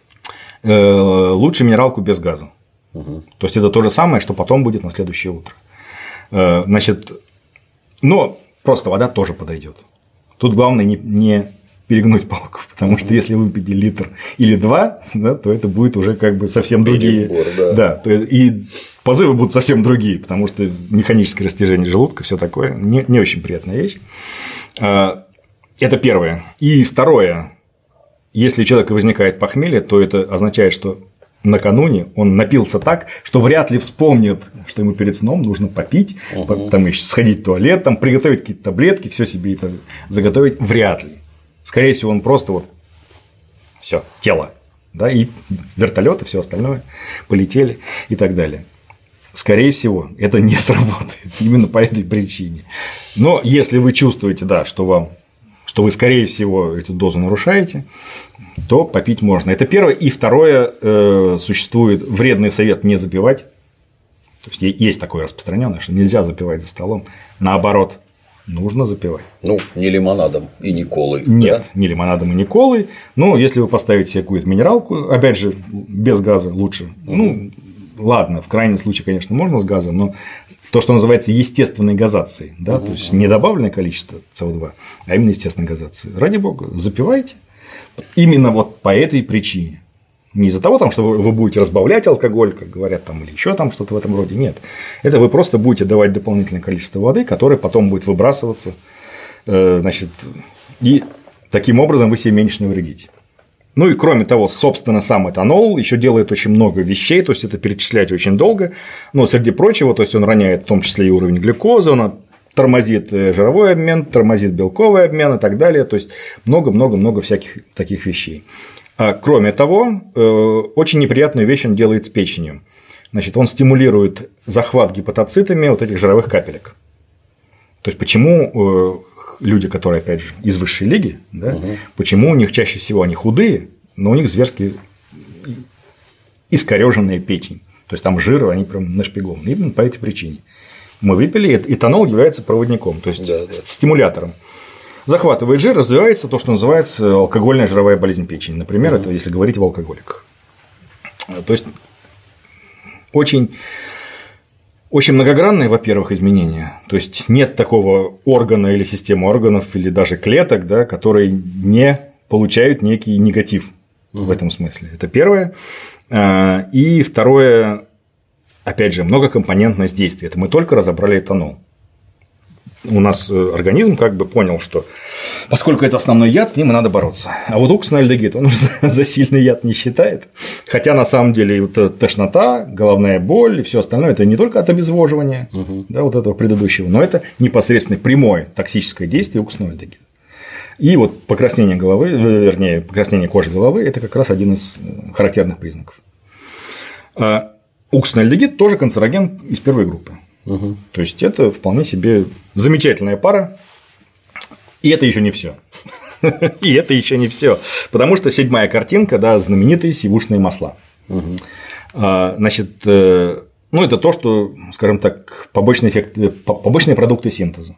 Лучше минералку без газа. То есть это то же самое, что потом будет на следующее утро. Значит, но просто вода тоже подойдет. Тут главное не перегнуть палку, потому что если выпить литр или 2, да, то это будет уже как бы совсем другие. Перебор, да, и позывы будут совсем другие, потому что механическое растяжение желудка, все такое не очень приятная вещь. Это первое. И второе. Если у человека возникает похмелье, то это означает, что накануне он напился так, что вряд ли вспомнит, что ему перед сном нужно попить, там еще сходить в туалет, там приготовить какие-то таблетки, все себе это заготовить. Вряд ли. Скорее всего, он просто все, тело, да, и вертолеты, все остальное полетели и так далее. Скорее всего, это не сработает именно по этой причине. Но если вы чувствуете, да, что вы, скорее всего, эту дозу нарушаете, то попить можно. Это первое. И второе, существует вредный совет не запивать. То есть есть такое распространенное, что нельзя запивать за столом. Наоборот, нужно запивать. Не лимонадом и не колой. Нет, да? не лимонадом и не колой. Но если вы поставите себе какую-то минералку, опять же, без газа лучше. Ладно, в крайнем случае, конечно, можно с газом, но то, что называется естественной газацией, да, то есть не добавленное количество СО2, а именно естественной газацией. Ради бога, запивайте. Именно вот по этой причине. Не из-за того, что вы будете разбавлять алкоголь, как говорят, там, или еще там что-то в этом роде. Нет. Это вы просто будете давать дополнительное количество воды, которое потом будет выбрасываться. Значит, и таким образом вы себе меньше навредите. И кроме того, собственно, сам этанол еще делает очень много вещей, то есть это перечислять очень долго. Но среди прочего, то есть он роняет в том числе и уровень глюкозы, он тормозит жировой обмен, тормозит белковый обмен и так далее. То есть много-много-много всяких таких вещей. А кроме того, очень неприятную вещь он делает с печенью. Значит, он стимулирует захват гепатоцитами вот этих жировых капелек. То есть почему люди, которые, опять же, из высшей лиги, да, почему у них чаще всего они худые, но у них зверски искорёженная печень. То есть там жир, они прям нашпигованы. Именно по этой причине. Мы выпили, этанол является проводником, то есть стимулятором. Захватывает жир, развивается то, что называется алкогольная жировая болезнь печени. Например, это если говорить об алкоголиках. То есть очень очень многогранные, во-первых, изменения. То есть нет такого органа или системы органов, или даже клеток, да, которые не получают некий негатив в этом смысле. Это первое. И второе, опять же, многокомпонентность действия. Это мы только разобрали этанол. У нас организм как бы понял, что поскольку это основной яд, с ним и надо бороться. А вот уксусный альдегид, он уже за сильный яд не считает. Хотя на самом деле вот тошнота, головная боль и все остальное это не только от обезвоживания, да, вот этого предыдущего, но это непосредственно прямое токсическое действие уксусного альдегида. И вот покраснение головы, вернее, покраснение кожи головы – это как раз один из характерных признаков. Уксусный альдегид тоже канцероген из первой группы. То есть это вполне себе замечательная пара, и это еще не все. И это еще не все. Потому что 7-я картинка, да, знаменитые сивушные масла. Значит, ну, это то, что, скажем так, побочные продукты синтеза.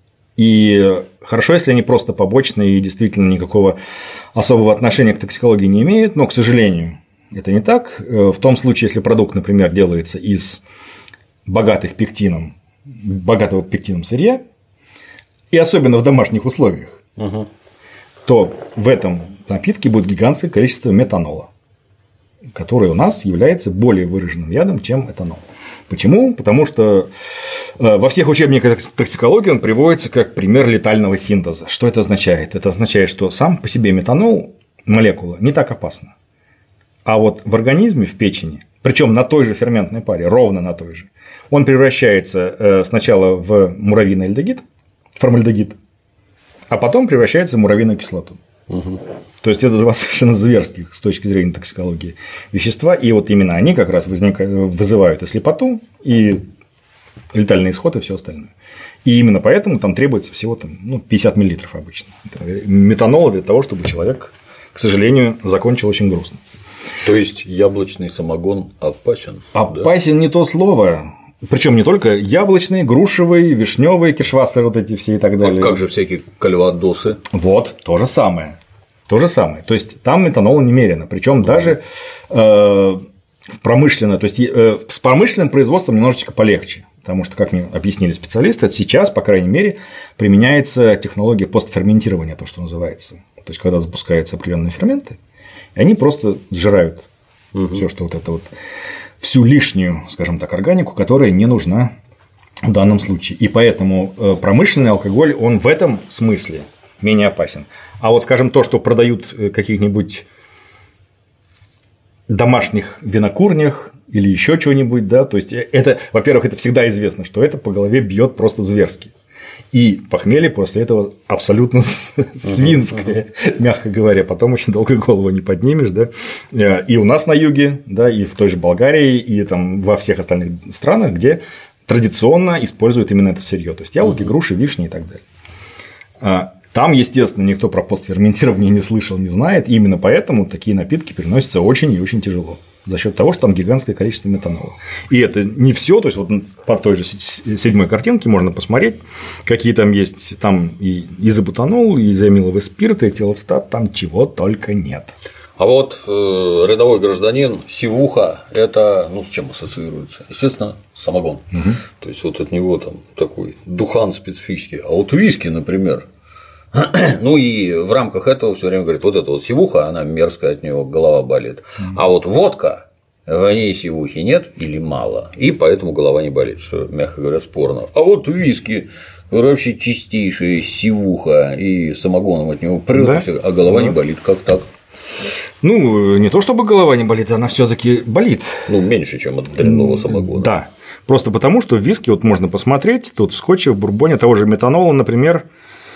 И хорошо, если они просто побочные и действительно никакого особого отношения к токсикологии не имеют, но, к сожалению, это не так. В том случае, если продукт, например, делается из богатого пектином сырья, и особенно в домашних условиях, то в этом напитке будет гигантское количество метанола, который у нас является более выраженным ядом, чем этанол. Почему? Потому что во всех учебниках токсикологии он приводится как пример летального синтеза. Что это означает? Это означает, что сам по себе метанол, молекула, не так опасна. А вот в организме, в печени, причем на той же ферментной паре, ровно на той же, он превращается сначала в муравьиный альдегид, формальдегид, а потом превращается в муравьиную кислоту. То есть это два совершенно зверских с точки зрения токсикологии вещества, и вот именно они как раз вызывают и слепоту, и летальный исход, и все остальное. И именно поэтому там требуется всего 50 мл обычно метанола для того, чтобы человек, к сожалению, закончил очень грустно. То есть яблочный самогон опасен? Опасен, да? Не то слово. Причем не только яблочный, грушевый, вишневый, киршвассеры вот эти все и так далее. А как же всякие кальвадосы? Вот, то же самое. То же самое. То есть там метанола немерено. Причем даже в промышленном, то есть с промышленным производством немножечко полегче. Потому что, как мне объяснили специалисты, сейчас, по крайней мере, применяется технология постферментирования, то, что называется. То есть, когда запускаются определенные ферменты, и они просто сжирают все, что вот это вот, всю лишнюю, скажем так, органику, которая не нужна в данном случае. И поэтому промышленный алкоголь, он в этом смысле менее опасен. А вот, скажем, то, что продают в каких-нибудь домашних винокурнях или еще чего-нибудь, да, то есть это, во-первых, это всегда известно, что это по голове бьет просто зверски. И похмелье после этого абсолютно свинское, мягко говоря, потом очень долго голову не поднимешь, да. И у нас на юге, да, и в той же Болгарии, и там во всех остальных странах, где традиционно используют именно это сырье, то есть яблоки, груши, вишни и так далее. Там, естественно, никто про постферментирование не слышал, не знает, и именно поэтому такие напитки переносятся очень и очень тяжело. За счет того, что там гигантское количество метанола. И это не все, то есть вот по той же 7-й картинке можно посмотреть, какие там есть там и изобутанол, и изоамиловый спирт, и этилостат, там чего только нет. А вот рядовой гражданин, сивуха, это, с чем ассоциируется? Естественно, самогон. То есть вот от него там такой духан специфический. А вот виски, например. Ну и в рамках этого все время говорит, вот эта вот сивуха, она мерзкая, от нее голова болит. А вот водка, в ней сивухи нет или мало, и поэтому голова не болит, что, мягко говоря, спорно. А вот виски, вообще чистейшая сивуха, и самогоном от него прёт, да? А голова не болит, как так? Ну, не то чтобы голова не болит, она все-таки болит. Ну, меньше, чем от дрянного самогона. Да. Просто потому, что в виски вот можно посмотреть, тут в скотче, в бурбоне того же метанола, например,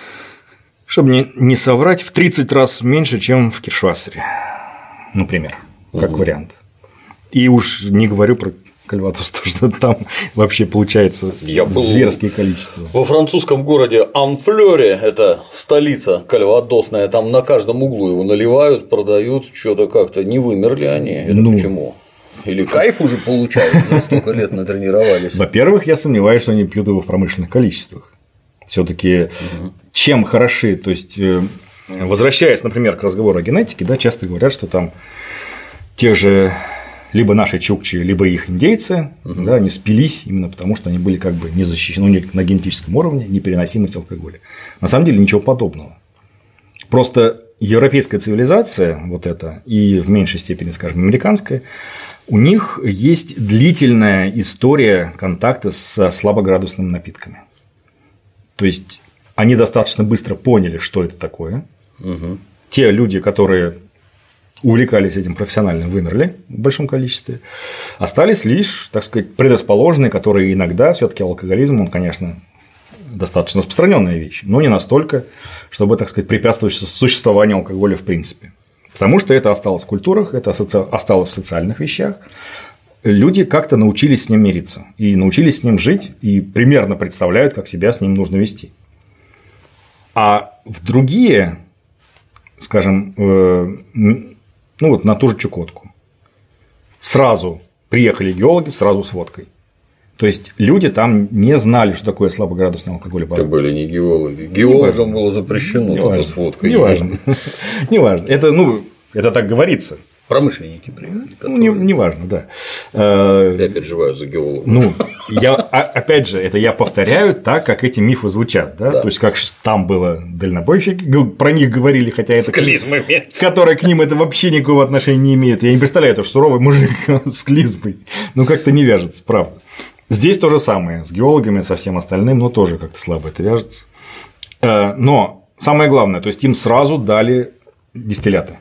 чтобы не соврать, в 30 раз меньше, чем в киршвассере, например, как вариант. И уж не говорю про кальвадос, то что там вообще получается зверское количество. Во французском городе Анфлёре, это столица кальвадосная, там на каждом углу его наливают, продают, что-то как-то не вымерли они. Это почему? Или кайф уже получают, за столько лет натренировались? Во-первых, я сомневаюсь, что они пьют его в промышленных количествах. Все-таки чем хороши, то есть, возвращаясь, например, к разговору о генетике, да, часто говорят, что там тех же либо наши чукчи, либо их индейцы, да, они спились именно потому, что они были как бы не защищены на генетическом уровне, непереносимость алкоголя. На самом деле ничего подобного. Просто европейская цивилизация, вот эта, и в меньшей степени, скажем, американская, у них есть длительная история контакта с слабоградусными напитками. То есть они достаточно быстро поняли, что это такое. Те люди, которые увлекались этим профессионально, вымерли в большом количестве. Остались лишь, так сказать, предрасположенные, которые иногда все-таки алкоголизм, он, конечно, достаточно распространенная вещь, но не настолько, чтобы, так сказать, препятствовать существованию алкоголя в принципе. Потому что это осталось в культурах, это осталось в социальных вещах. Люди как-то научились с ним мириться и научились с ним жить и примерно представляют, как себя с ним нужно вести. А в другие, скажем, ну вот на ту же Чукотку сразу приехали геологи, сразу с водкой. То есть люди там не знали, что такое слабоградусный алкоголь. Это были не геологи. Геологам было запрещено только с водкой. Неважно. Это так говорится. Промышленники приехали. Неважно, да. Я переживаю за геологов. Опять же, это я повторяю так, как эти мифы звучат. Да? То есть, как там было дальнобойщики, про них говорили, хотя это. С клизмами. Которые к ним это вообще никакого отношения не имеет. Я не представляю, это суровый мужик с клизмой. Как-то не вяжется, правда. Здесь то же самое. С геологами, со всем остальным, но тоже как-то слабо это вяжется. Но самое главное, то есть им сразу дали дистилляты.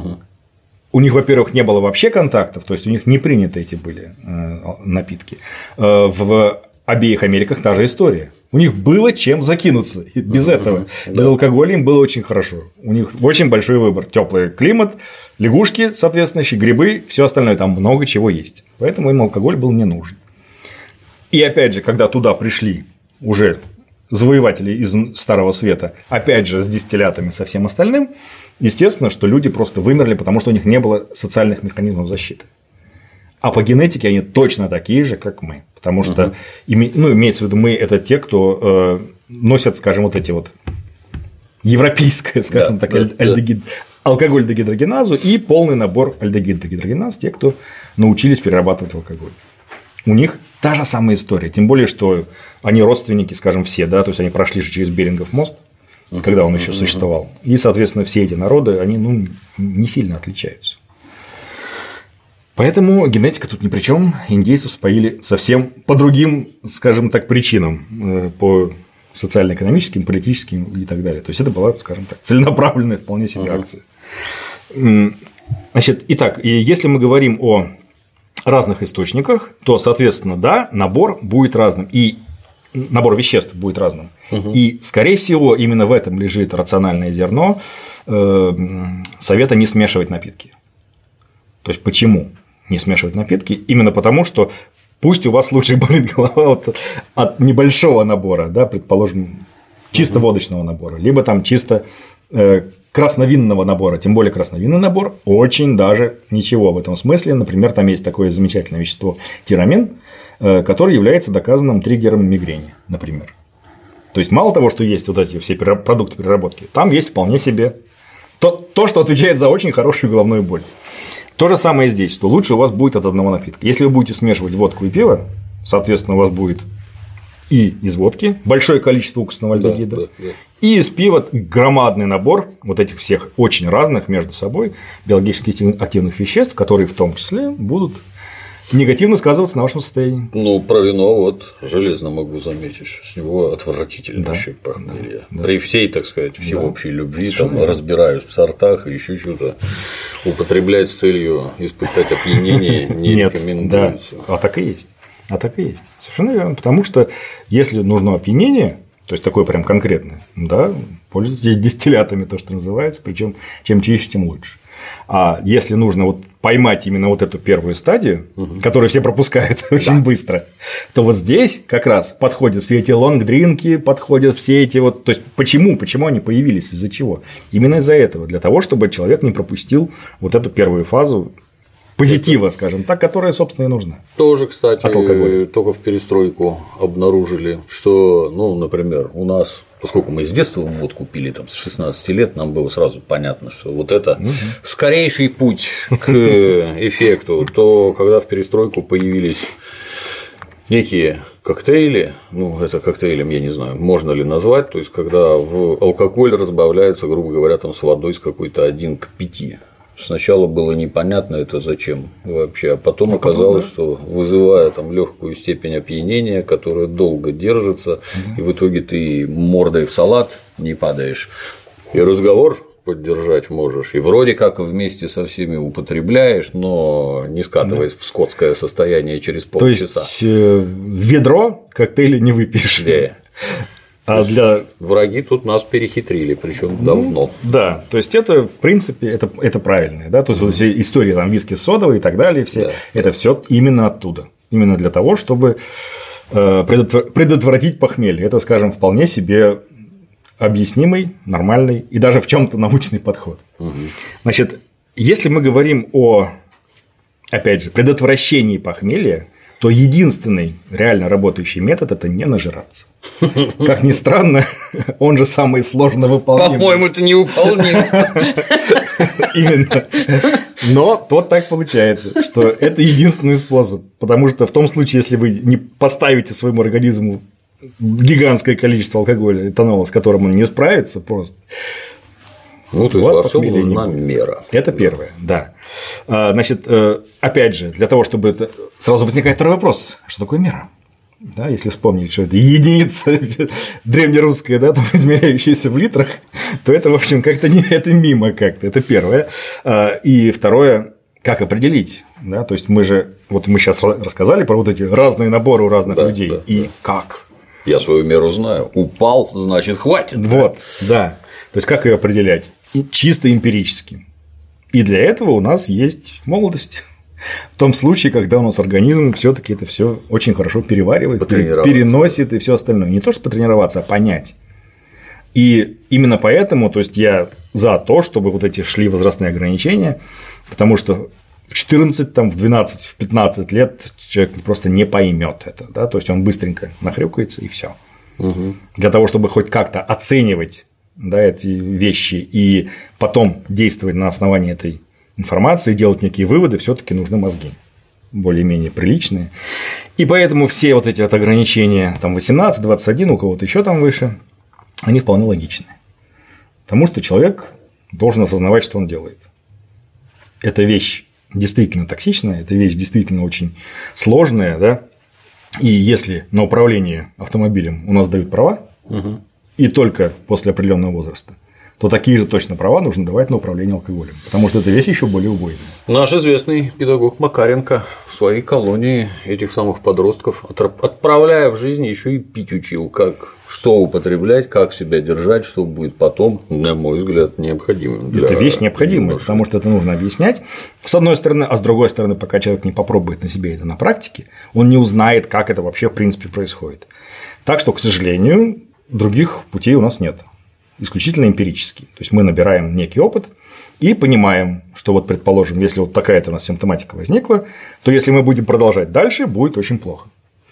У них, во-первых, не было вообще контактов, то есть у них не приняты эти были напитки. В обеих Америках та же история. У них было чем закинуться без этого. Без алкоголя им было очень хорошо. У них очень большой выбор. Теплый климат, лягушки, соответственно, грибы, все остальное. Там много чего есть. Поэтому им алкоголь был не нужен. И опять же, когда туда пришли уже завоеватели из Старого Света, опять же, с дистиллятами, со всем остальным, естественно, что люди просто вымерли, потому что у них не было социальных механизмов защиты. А по генетике они точно такие же, как мы. Потому что, имеется в виду, мы – это те, кто носят, скажем, вот эти вот европейское, скажем так, алкоголь-дегидрогеназу и полный набор альдегид-дегидрогеназ, те, кто научились перерабатывать алкоголь. У них та же самая история, тем более, что они родственники, скажем, все, да, то есть они прошли же через Берингов мост, когда он еще существовал, и, соответственно, все эти народы, они не сильно отличаются. Поэтому генетика тут ни при чем, индейцев споили совсем по другим, скажем так, причинам, по социально-экономическим, политическим и так далее. То есть это была, скажем так, целенаправленная вполне себе акция. Значит, итак, и если мы говорим о разных источниках, то, соответственно, да, набор будет разным, и набор веществ будет разным. И, скорее всего, именно в этом лежит рациональное зерно совета не смешивать напитки. То есть, почему не смешивать напитки? Именно потому, что пусть у вас лучше болит голова от небольшого набора, да, предположим, чисто водочного набора, либо там чисто красновинного набора, тем более красновинный набор очень даже ничего в этом смысле. Например, там есть такое замечательное вещество тирамин, который является доказанным триггером мигрени, например. То есть мало того, что есть вот эти все продукты переработки, там есть вполне себе то, что отвечает за очень хорошую головную боль. То же самое здесь, что лучше у вас будет от одного напитка. Если вы будете смешивать водку и пиво, соответственно, у вас будет и из водки большое количество уксусного альдегида, и из пива громадный набор вот этих всех очень разных между собой биологически активных веществ, которые в том числе будут негативно сказываться на вашем состоянии. Про вино вот железно могу заметить, что с него отвратительно вообще похмелье. При всей, так сказать, всеобщей любви, там разбираюсь в сортах и еще что-то, употреблять с целью испытать опьянение не рекомендуется. А так и есть. Совершенно верно. Потому что если нужно опьянение, то есть такое прям конкретное, да, пользуйтесь дистиллятами, то, что называется, причем чем чище, тем лучше. А если нужно вот поймать именно вот эту первую стадию, которую все пропускают очень быстро, то вот здесь как раз подходят все эти лонг-дринки, подходят все эти вот. То есть почему они появились, из-за чего? Именно из-за этого, для того, чтобы человек не пропустил вот эту первую фазу позитива, скажем так, которая, собственно, и нужна. Тоже, кстати, только в перестройку обнаружили, что, например, у нас поскольку мы с детства водку пили там, с 16 лет, нам было сразу понятно, что вот это скорейший путь к эффекту, то когда в перестройку появились некие коктейли, ну, это коктейлем, я не знаю, можно ли назвать, то есть, когда в алкоголь разбавляется, грубо говоря, там с водой с какой-то 1 к 5. Сначала было непонятно это зачем вообще, а потом оказалось, что вызывая там легкую степень опьянения, которая долго держится, и в итоге ты мордой в салат не падаешь, и разговор поддержать можешь, и вроде как вместе со всеми употребляешь, но не скатываясь в скотское состояние через полчаса. То есть ведро коктейля не выпьешь. А для враги тут нас перехитрили, причем давно. Да, то есть это в принципе это правильно, да, то есть вот все истории там виски содовые и так далее, все это все именно оттуда, именно для того, чтобы предотвратить похмелье. Это, скажем, вполне себе объяснимый, нормальный и даже в чем-то научный подход. Значит, если мы говорим о, опять же, предотвращении похмелья, то единственный реально работающий метод – это не нажираться. Как ни странно, он же самый сложно выполнимый. По-моему, это невыполнимо. Именно. Но вот так получается, что это единственный способ. Потому что в том случае, если вы не поставите своему организму гигантское количество алкоголя, этанола, с которым он не справится просто. Ну, то есть во всем нужна мера. Это первое, да. Значит, опять же, для того, чтобы это. Сразу возникает второй вопрос: что такое мера? Да, если вспомнить, что это единица древнерусская, да, там, измеряющаяся в литрах, то это, в общем, как-то не это мимо как-то. Это первое. И второе, как определить? Да? То есть мы сейчас рассказали про вот эти разные наборы у разных людей. Да, и как? Я свою меру знаю. Упал, значит, хватит. Вот, да. То есть, как ее определять? Чисто эмпирически. И для этого у нас есть молодость. В том случае, когда у нас организм все-таки это все очень хорошо переваривает, переносит и все остальное. Не то, что потренироваться, а понять. И именно поэтому, то есть я за то, чтобы вот эти шли возрастные ограничения, потому что в 14, там, в 12, в 15 лет человек просто не поймет это, да? То есть он быстренько нахрюкается и все. Для того, чтобы хоть как-то оценивать, да, эти вещи и потом действовать на основании этой информации, делать некие выводы, все-таки нужны мозги более-менее приличные. И поэтому все вот эти вот ограничения, там 18, 21, у кого-то еще там выше, они вполне логичны. Потому что человек должен осознавать, что он делает. Эта вещь действительно токсичная, эта вещь действительно очень сложная, да. И если на управление автомобилем у нас дают права, и только после определенного возраста, то такие же точно права нужно давать на управление алкоголем, потому что эта вещь еще более убойная. Наш известный педагог Макаренко в своей колонии этих самых подростков, отправляя в жизнь, еще и пить учил, что употреблять, как себя держать, что будет потом, на мой взгляд, необходимым. Это вещь необходимая, потому что это нужно объяснять с одной стороны, а с другой стороны, пока человек не попробует на себе это на практике, он не узнает, как это вообще в принципе происходит. Так что, к сожалению, других путей у нас нет. Исключительно эмпирический. То есть мы набираем некий опыт и понимаем, что вот, предположим, если вот такая-то у нас симптоматика возникла, то если мы будем продолжать дальше, будет очень плохо.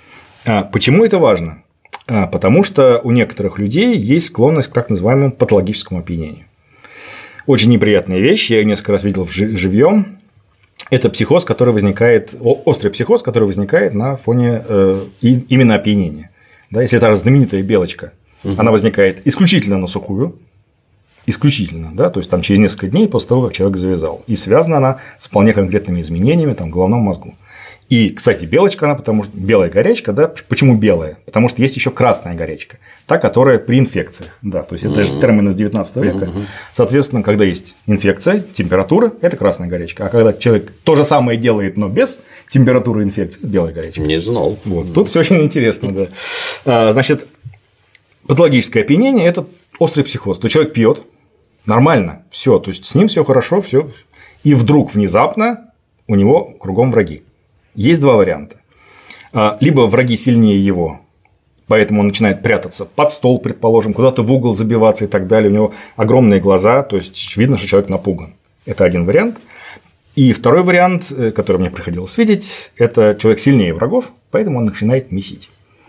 Почему это важно? Потому что у некоторых людей есть склонность к так называемому патологическому опьянению. Очень неприятная вещь, я ее несколько раз видел живьем. Это психоз, который возникает, острый психоз, который возникает на фоне именно опьянения. Да, если та же знаменитая белочка, она возникает исключительно на сухую, исключительно, да, то есть там через несколько дней после того, как человек завязал. И связана она с вполне конкретными изменениями там, в головном мозгу. И, кстати, белочка, она потому что белая горячка, да, почему белая? Потому что есть еще красная горячка, та, которая при инфекциях, да, то есть это же термин из 19 века. Соответственно, когда есть инфекция, температура – это красная горячка, а когда человек то же самое делает, но без температуры инфекции – это белая горячка. Не знал. Вот. Тут все очень интересно, да. Значит, патологическое опьянение – это острый психоз. То человек пьет нормально, все, то есть с ним все хорошо, все, и вдруг внезапно у него кругом враги. Есть два варианта. Либо враги сильнее его, поэтому он начинает прятаться под стол, предположим, куда-то в угол забиваться и так далее. У него огромные глаза, то есть видно, что человек напуган. Это один вариант. И второй вариант, который мне приходилось видеть, это человек сильнее врагов, поэтому он начинает месить.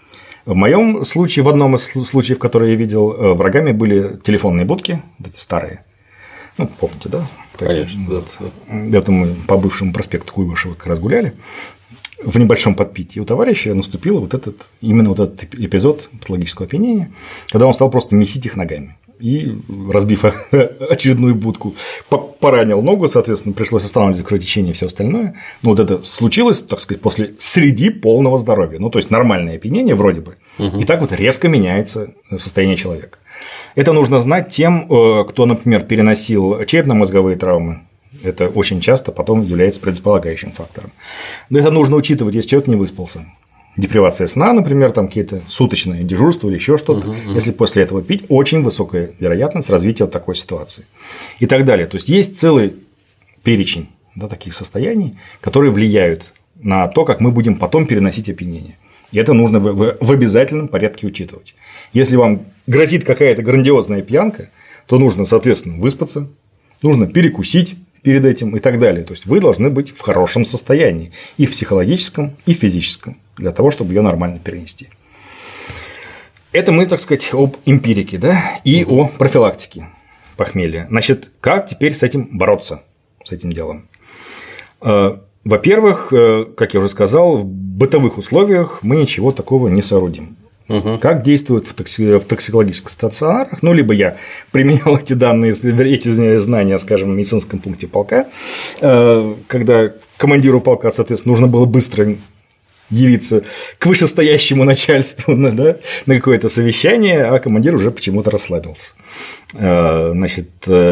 В моем случае, в одном из случаев, которые я видел, врагами были телефонные будки, эти старые. Ну, помните, да? Конечно. Вот. Это мы по бывшему проспекту Куйбышева как раз гуляли в небольшом подпитии. У товарища наступил именно вот этот эпизод патологического опьянения, когда он стал просто месить их ногами. И, разбив очередную будку, поранил ногу, соответственно, пришлось останавливать кровотечение и все остальное. Но вот это случилось, так сказать, среди полного здоровья. Ну, то есть нормальное опьянение вроде бы. И так вот резко меняется состояние человека. Это нужно знать тем, кто, например, переносил черепно-мозговые травмы. Это очень часто потом является предрасполагающим фактором. Но это нужно учитывать, если человек не выспался. Депривация сна, например, там какие-то суточные дежурства или еще что-то. Если после этого пить, очень высокая вероятность развития вот такой ситуации. И так далее. То есть есть целый перечень, да, таких состояний, которые влияют на то, как мы будем потом переносить опьянение. И это нужно в обязательном порядке учитывать. Если вам грозит какая-то грандиозная пьянка, то нужно, соответственно, выспаться, нужно перекусить перед этим и так далее. То есть вы должны быть в хорошем состоянии и в психологическом, и в физическом, для того, чтобы ее нормально перенести. Это мы, так сказать, об эмпирике, да, и о профилактике похмелья. Значит, как теперь с этим бороться, с этим делом? Во-первых, как я уже сказал, в бытовых условиях мы ничего такого не соорудим. Как действуют в токсикологических стационарах? Ну, либо я применял эти знания, скажем, в медицинском пункте полка, когда командиру полка, соответственно, нужно было быстро явиться к вышестоящему начальству на какое-то совещание, а командир уже почему-то расслабился. Значит,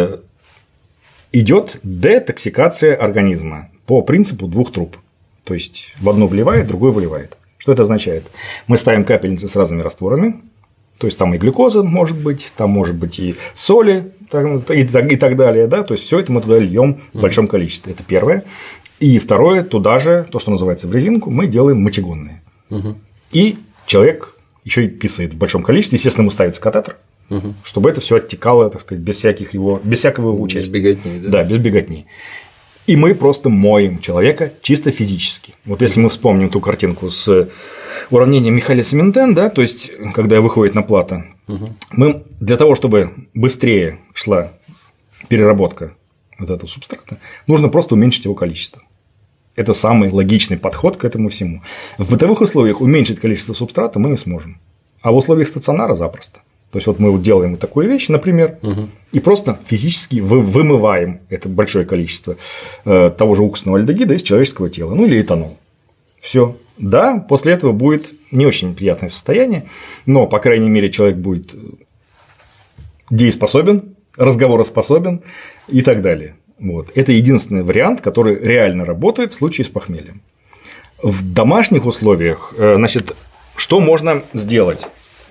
идет детоксикация организма по принципу двух труб. То есть в одну вливает, в другую выливает. Что это означает? Мы ставим капельницы с разными растворами, то есть там и глюкоза может быть, там может быть и соли и так далее. Да? То есть все это мы туда льем в большом количестве. Это первое. И второе, туда же, то, что называется в резинку, мы делаем мочегонные. И человек еще и писает в большом количестве, естественно, ему ставится катетер, чтобы это все оттекало, так сказать, без всякого его участия. Без беготни, да? Да, без беготни. И мы просто моем человека чисто физически. Вот если мы вспомним ту картинку с уравнением Михалиса-Ментен, да, то есть когда выходит на плато, мы для того, чтобы быстрее шла переработка вот этого субстрата, нужно просто уменьшить его количество. Это самый логичный подход к этому всему. В бытовых условиях уменьшить количество субстрата мы не сможем, а в условиях стационара запросто. То есть, вот мы делаем вот такую вещь, например, и просто физически вымываем это большое количество того же уксусного альдегида из человеческого тела, ну или этанол. Все. Да, после этого будет не очень приятное состояние, но, по крайней мере, человек будет дееспособен, разговороспособен и так далее. Вот. Это единственный вариант, который реально работает в случае с похмельем. В домашних условиях, значит, что можно сделать?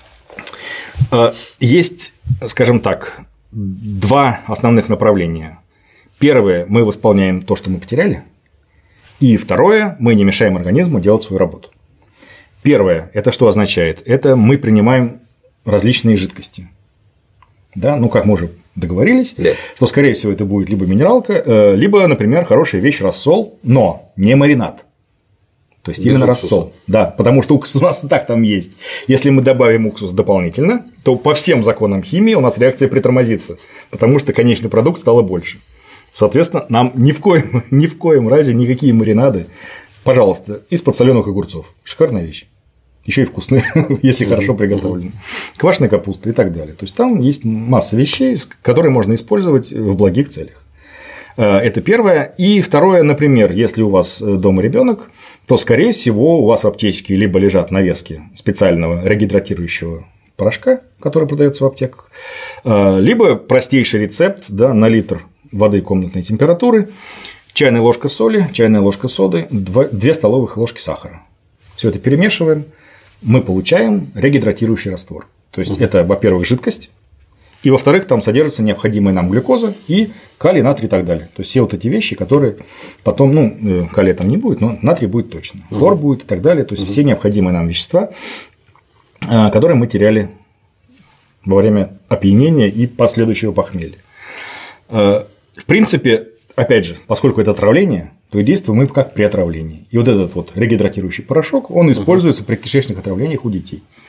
Есть, скажем так, два основных направления. Первое – мы восполняем то, что мы потеряли. И второе – мы не мешаем организму делать свою работу. Первое – это что означает? Это мы принимаем различные жидкости. Да? Ну, как мы уже договорились, что, скорее всего, это будет либо минералка, либо, например, хорошая вещь – рассол, но не маринад. То есть именно рассол. Да, потому что уксус у нас и так там есть. Если мы добавим уксус дополнительно, то по всем законам химии у нас реакция притормозится, потому что конечный продукт стало больше. Соответственно, нам ни в коем разе никакие маринады, пожалуйста, из-под соленых огурцов. Шикарная вещь. Еще и вкусные, если хорошо приготовлены. Квашеная капуста и так далее. То есть там есть масса вещей, которые можно использовать в благих целях. Это первое. И второе, например, если у вас дома ребенок, то, скорее всего, у вас в аптечке либо лежат навески специального регидратирующего порошка, который продается в аптеках, либо простейший рецепт, да, на литр воды комнатной температуры, чайная ложка соли, чайная ложка соды, 2 столовых ложки сахара. Все это перемешиваем, мы получаем регидратирующий раствор. То есть это, во-первых, жидкость. И, во-вторых, там содержится необходимая нам глюкоза и калий, натрий и так далее. То есть все вот эти вещи, которые потом, ну, калия там не будет, но натрий будет точно, хлор будет и так далее. То есть все необходимые нам вещества, которые мы теряли во время опьянения и последующего похмелья. В принципе, опять же, поскольку это отравление, то и действуем мы как при отравлении. И вот этот вот регидратирующий порошок, он используется при кишечных отравлениях у детей.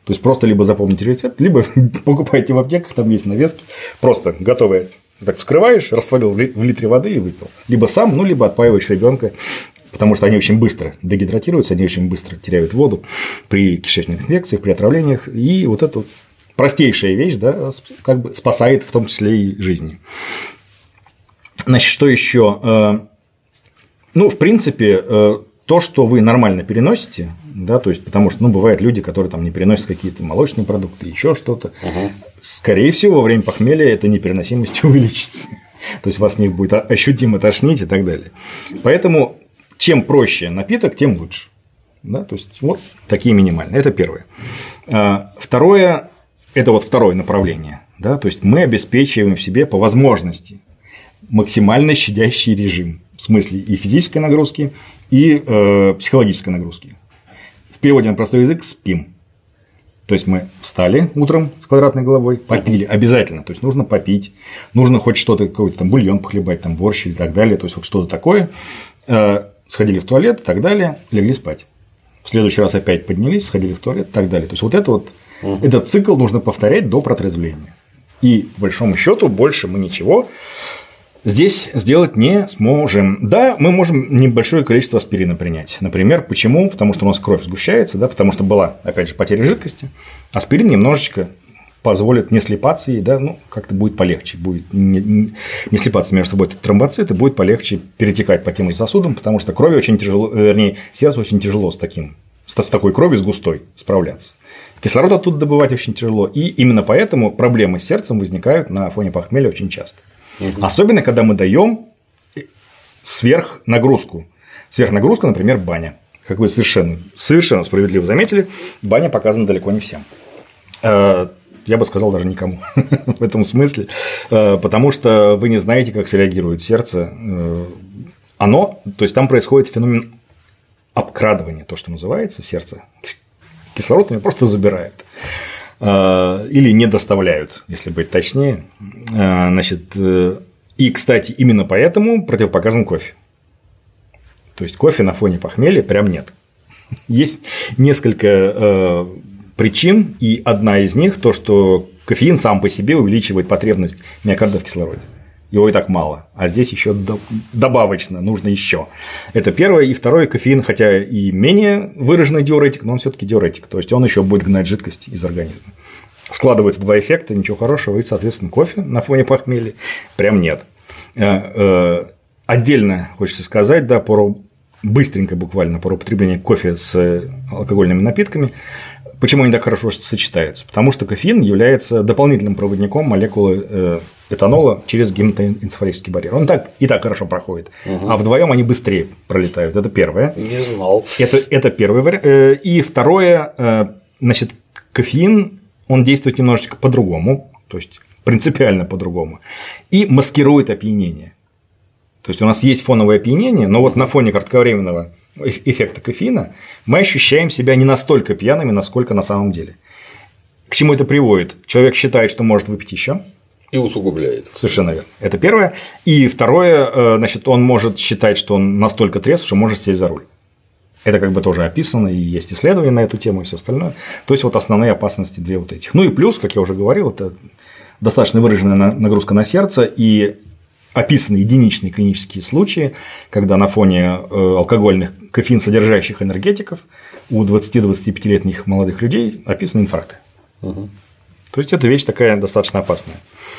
То есть просто либо запомните рецепт, либо покупайте в аптеках, там есть навески, просто готовые. Так вскрываешь, растворил в литре воды и выпил. Либо сам, ну, либо отпаиваешь ребенка, потому что они очень быстро дегидратируются, они очень быстро теряют воду при кишечных инфекциях, при отравлениях. И вот эта вот простейшая вещь, да, как бы спасает в том числе и жизни. Значит, что еще? Ну, в принципе, то, что вы нормально переносите, да, то есть, потому что, ну, бывают люди, которые там не переносят какие-то молочные продукты, еще что-то, скорее всего, во время похмелья эта непереносимость увеличится. То есть, вас не будет ощутимо тошнить и так далее. Поэтому, чем проще напиток, тем лучше. Да, то есть, вот такие минимальные. Это первое. Второе – это вот второе направление. Да, то есть, мы обеспечиваем себе по возможности максимально щадящий режим. В смысле и физической нагрузки, и психологической нагрузки. В переводе на простой язык – спим. То есть, мы встали утром с квадратной головой, попили обязательно. То есть, нужно попить, нужно хоть что-то, какой-то там бульон похлебать, там борщ и так далее. То есть, вот что-то такое. Сходили в туалет и так далее, легли спать. В следующий раз опять поднялись, сходили в туалет и так далее. То есть, вот это вот, этот цикл нужно повторять до протрезвления. И, по большому счету, больше мы ничего здесь сделать не сможем. Да, мы можем небольшое количество аспирина принять. Например, почему? Потому что у нас кровь сгущается, да, потому что была, опять же, потеря жидкости. Аспирин немножечко позволит не слипаться, и да, ну, как-то будет полегче, будет не слипаться между собой тромбоциты, будет полегче перетекать по тем же сосудам, потому что крови очень тяжело, вернее, сердцу очень тяжело с такой кровью, с густой справляться. Кислород оттуда добывать очень тяжело, и именно поэтому проблемы с сердцем возникают на фоне похмелья очень часто. Особенно, когда мы даем сверхнагрузку. Сверхнагрузка, например, баня. Как вы совершенно справедливо заметили, баня показана далеко не всем. Я бы сказал, даже никому в этом смысле, потому что вы не знаете, как среагирует сердце. То есть, там происходит феномен обкрадывания, то, что называется, сердце. Кислород его просто забирает. Или не доставляют, если быть точнее. Значит, и, кстати, именно поэтому противопоказан кофе. То есть, кофе на фоне похмелья прям нет. Есть несколько причин, и одна из них то, что кофеин сам по себе увеличивает потребность миокарда в кислороде. Его и так мало, а здесь еще добавочно нужно еще. Это первое. И второе, кофеин, хотя и менее выраженный диуретик, но он все-таки диуретик, то есть он еще будет гнать жидкость из организма. Складываются два эффекта, ничего хорошего, и, соответственно, кофе на фоне похмелья прям нет. Отдельно хочется сказать, да, быстренько буквально про употребление кофе с алкогольными напитками. Почему они так хорошо сочетаются? Потому что кофеин является дополнительным проводником молекулы этанола через гематоэнцефалический барьер. Он и так хорошо проходит, а вдвоем они быстрее пролетают. Это первое. Не знал. Это первый вариант. И второе, значит, кофеин, он действует немножечко по-другому, то есть принципиально по-другому, и маскирует опьянение. То есть, у нас есть фоновое опьянение, но вот на фоне кратковременного эффекта кофеина мы ощущаем себя не настолько пьяными, насколько на самом деле. К чему это приводит? Человек считает, что может выпить еще. И усугубляет. Совершенно верно. Это первое. И второе, значит, он может считать, что он настолько трезв, что может сесть за руль. Это как бы тоже описано, и есть исследования на эту тему и все остальное. То есть, вот основные опасности две вот этих. Ну и плюс, как я уже говорил, это достаточно выраженная нагрузка на сердце, и описаны единичные клинические случаи, когда на фоне алкогольных кофеин-содержащих энергетиков у 20-25-летних молодых людей описаны инфаркты. То есть, это вещь такая достаточно опасная.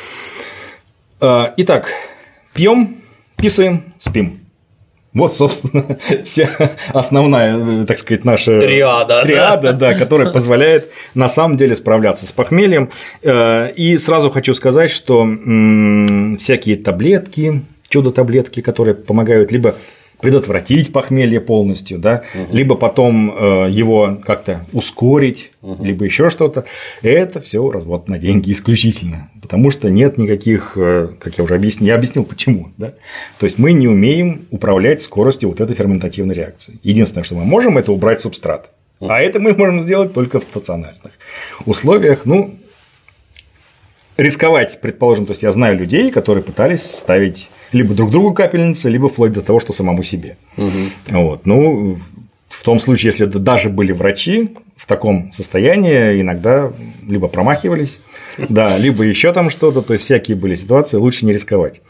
Итак, пьем, писаем, спим. Вот, собственно, вся основная, так сказать, наша триада, да, которая позволяет на самом деле справляться с похмельем. И сразу хочу сказать, что всякие таблетки, чудо-таблетки, которые помогают либо предотвратить похмелье полностью, да, либо потом его как-то ускорить, либо еще что-то, это все развод на деньги исключительно, потому что нет никаких, как я уже объяснил, я объяснил почему, да? То есть, мы не умеем управлять скоростью вот этой ферментативной реакции. Единственное, что мы можем, это убрать субстрат, а это мы можем сделать только в стационарных условиях. Ну, рисковать, предположим, то есть, я знаю людей, которые пытались ставить либо друг другу капельницы, либо вплоть до того, что самому себе. Вот. Ну, в том случае, если это даже были врачи, в таком состоянии иногда либо промахивались, да, либо еще там что-то, то есть всякие были ситуации, лучше не рисковать.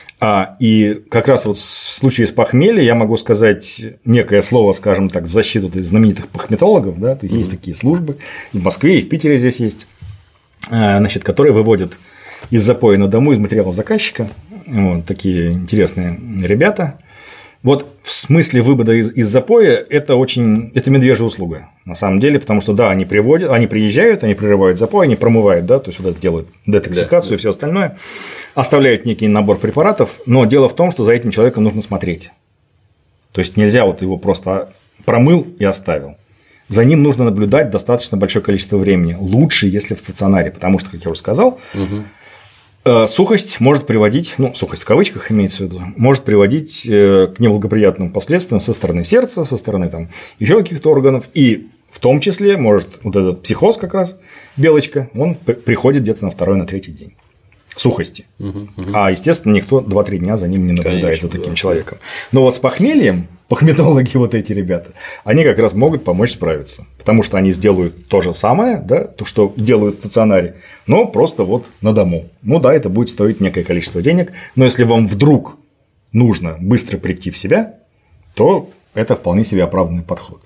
И как раз вот в случае с похмельем я могу сказать некое слово, скажем так, в защиту знаменитых похметологов, да, то есть есть такие службы и в Москве, и в Питере здесь есть, значит, которые выводят из запоя на дому, из материалов заказчика, вот такие интересные ребята. Вот в смысле вывода из запоя это медвежья услуга, на самом деле, потому что, да, они приезжают, они прерывают запой, они промывают, да, то есть вот это делают детоксикацию и все остальное, оставляют некий набор препаратов, но дело в том, что за этим человеком нужно смотреть. То есть нельзя вот его просто промыл и оставил. За ним нужно наблюдать достаточно большое количество времени. Лучше, если в стационаре, потому что, как я уже сказал, сухость может приводить, сухость в кавычках имеется в виду, может приводить к неблагоприятным последствиям со стороны сердца, со стороны там еще каких-то органов, и в том числе может вот этот психоз как раз, белочка, он приходит где-то на второй, на третий день сухости. А, естественно, никто 2-3 дня за ним не наблюдает, конечно, за таким человеком. Но вот с похмельем похметологи, вот эти ребята, они как раз могут помочь справиться, потому что они сделают то же самое, да, то, что делают в стационаре, но просто вот на дому. Ну да, это будет стоить некое количество денег, но если вам вдруг нужно быстро прийти в себя, то это вполне себе оправданный подход.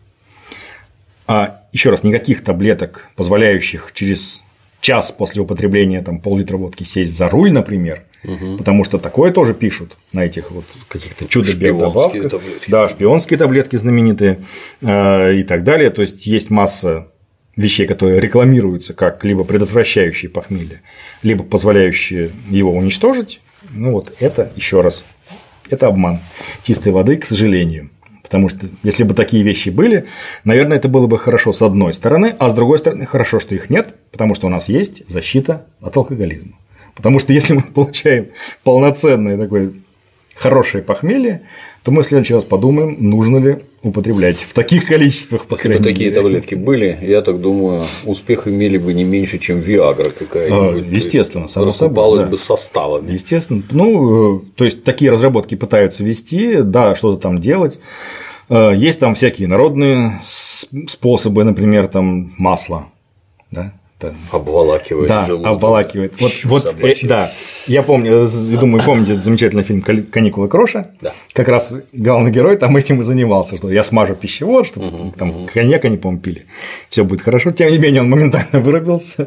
Еще раз, никаких таблеток, позволяющих через час после употребления там пол-литра водки сесть за руль, например, потому что такое тоже пишут на этих вот каких-то чудо-добавках. Да, шпионские таблетки знаменитые и так далее. То есть есть масса вещей, которые рекламируются как либо предотвращающие похмелье, либо позволяющие его уничтожить. Ну вот это еще раз, это обман чистой воды, к сожалению. Потому что если бы такие вещи были, наверное, это было бы хорошо с одной стороны, а с другой стороны, хорошо, что их нет, потому что у нас есть защита от алкоголизма. Потому что если мы получаем полноценное такое хорошее похмелье, то мы в следующий раз подумаем, нужно ли употреблять в таких количествах. Если бы такие таблетки были, я так думаю, успех имели бы не меньше, чем Виагра какая-нибудь. Естественно, само собой. Раскупалась бы составами. Естественно. То есть такие разработки пытаются вести, да, что-то там делать. Есть там всякие народные способы, собы, там масло, да. Обволакивает желудок. Да, обволакивает. Да. Я помню, думаю, помните этот замечательный фильм «Каникулы Кроша»? Да. Как раз главный герой там этим и занимался, что я смажу пищевод, чтобы там коньяк они, по-моему, пили, все будет хорошо. Тем не менее, он моментально вырубился.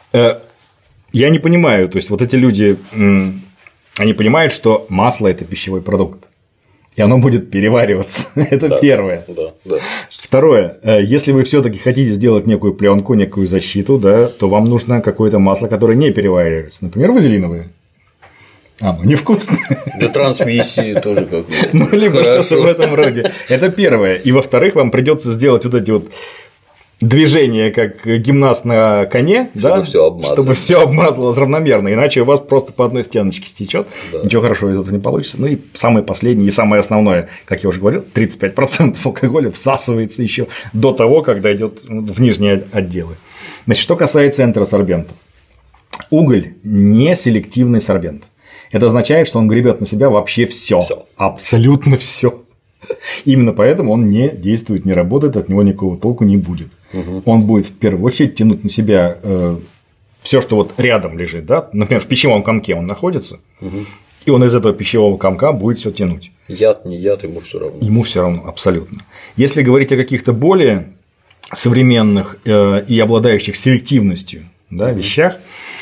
Я не понимаю, то есть вот эти люди, они понимают, что масло – это пищевой продукт. И оно будет перевариваться. Это первое. Да. Второе. Если вы все-таки хотите сделать некую пленку, некую защиту, да, то вам нужно какое-то масло, которое не переваривается. Например, вазелиновое. Невкусно. Для трансмиссии тоже как-то. Либо что-то в этом роде. Это первое. И во-вторых, вам придется сделать вот эти вот движение, как гимнаст на коне, чтобы все обмазалось равномерно, иначе у вас просто по одной стеночке стечет, ничего хорошего из этого не получится. Ну и самое последнее и самое основное, как я уже говорил, 35% алкоголя всасывается еще до того, когда идет в нижние отделы. Значит, что касается энтеросорбента. Уголь не селективный сорбент. Это означает, что он гребет на себя вообще все. Абсолютно все. Именно поэтому он не действует, не работает, от него никакого толку не будет. Он будет в первую очередь тянуть на себя все, что вот рядом лежит, да? Например, в пищевом комке он находится, и он из этого пищевого комка будет все тянуть. Яд, не яд, ему все равно. Ему все равно, абсолютно. Если говорить о каких-то более современных и обладающих селективностью вещах,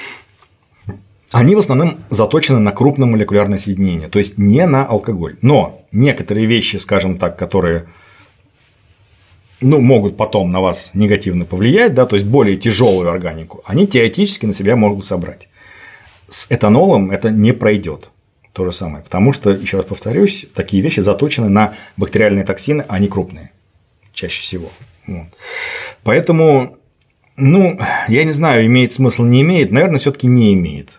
они в основном заточены на крупномолекулярное соединение, то есть не на алкоголь. Но некоторые вещи, скажем так, которые могут потом на вас негативно повлиять, да, то есть более тяжелую органику, они теоретически на себя могут собрать. С этанолом это не пройдет. То же самое. Потому что, еще раз повторюсь, такие вещи заточены на бактериальные токсины, а не крупные. Чаще всего. Вот. Поэтому, я не знаю, имеет смысл, не имеет, наверное, все-таки не имеет.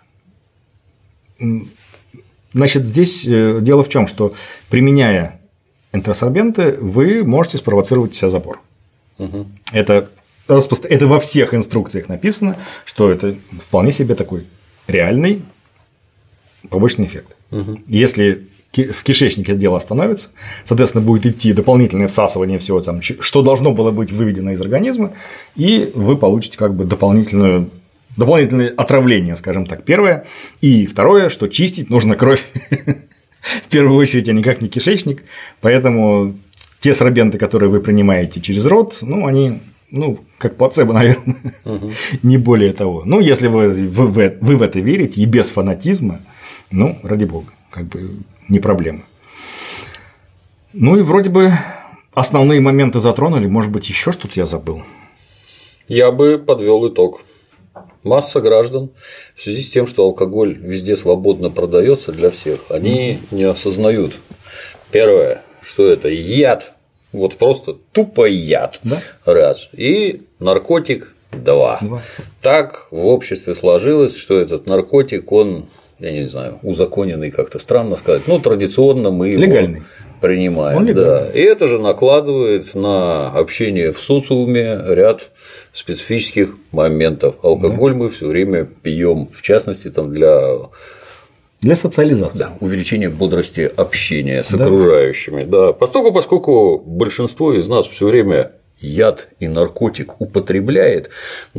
Значит, здесь дело в чем, что применяя энтеросорбенты, вы можете спровоцировать у себя запор. Это во всех инструкциях написано, что это вполне себе такой реальный побочный эффект. Если в кишечнике это дело остановится, соответственно, будет идти дополнительное всасывание всего там, что должно было быть выведено из организма, и вы получите как бы дополнительное отравление, скажем так, первое. И второе, что чистить нужно кровь в первую очередь, а никак не кишечник, поэтому те сорбенты, которые вы принимаете через рот, они, как плацебо, наверное, не более того. Если вы в это верите и без фанатизма, ради бога, как бы не проблема. И вроде бы основные моменты затронули, может быть, еще что-то я забыл. Я бы подвел итог. Масса граждан в связи с тем, что алкоголь везде свободно продается для всех, они не осознают. Первое, что это яд, вот просто тупо яд, да? Раз, и наркотик два. Так в обществе сложилось, что этот наркотик, он, я не знаю, узаконенный, как-то странно сказать, традиционно мы легальный. Его принимаем. Да. И это же накладывает на общение в социуме ряд специфических моментов. Алкоголь мы все время пьем, в частности, для социализации. Да, увеличения бодрости общения с окружающими. Да. Поскольку большинство из нас все время яд и наркотик употребляет,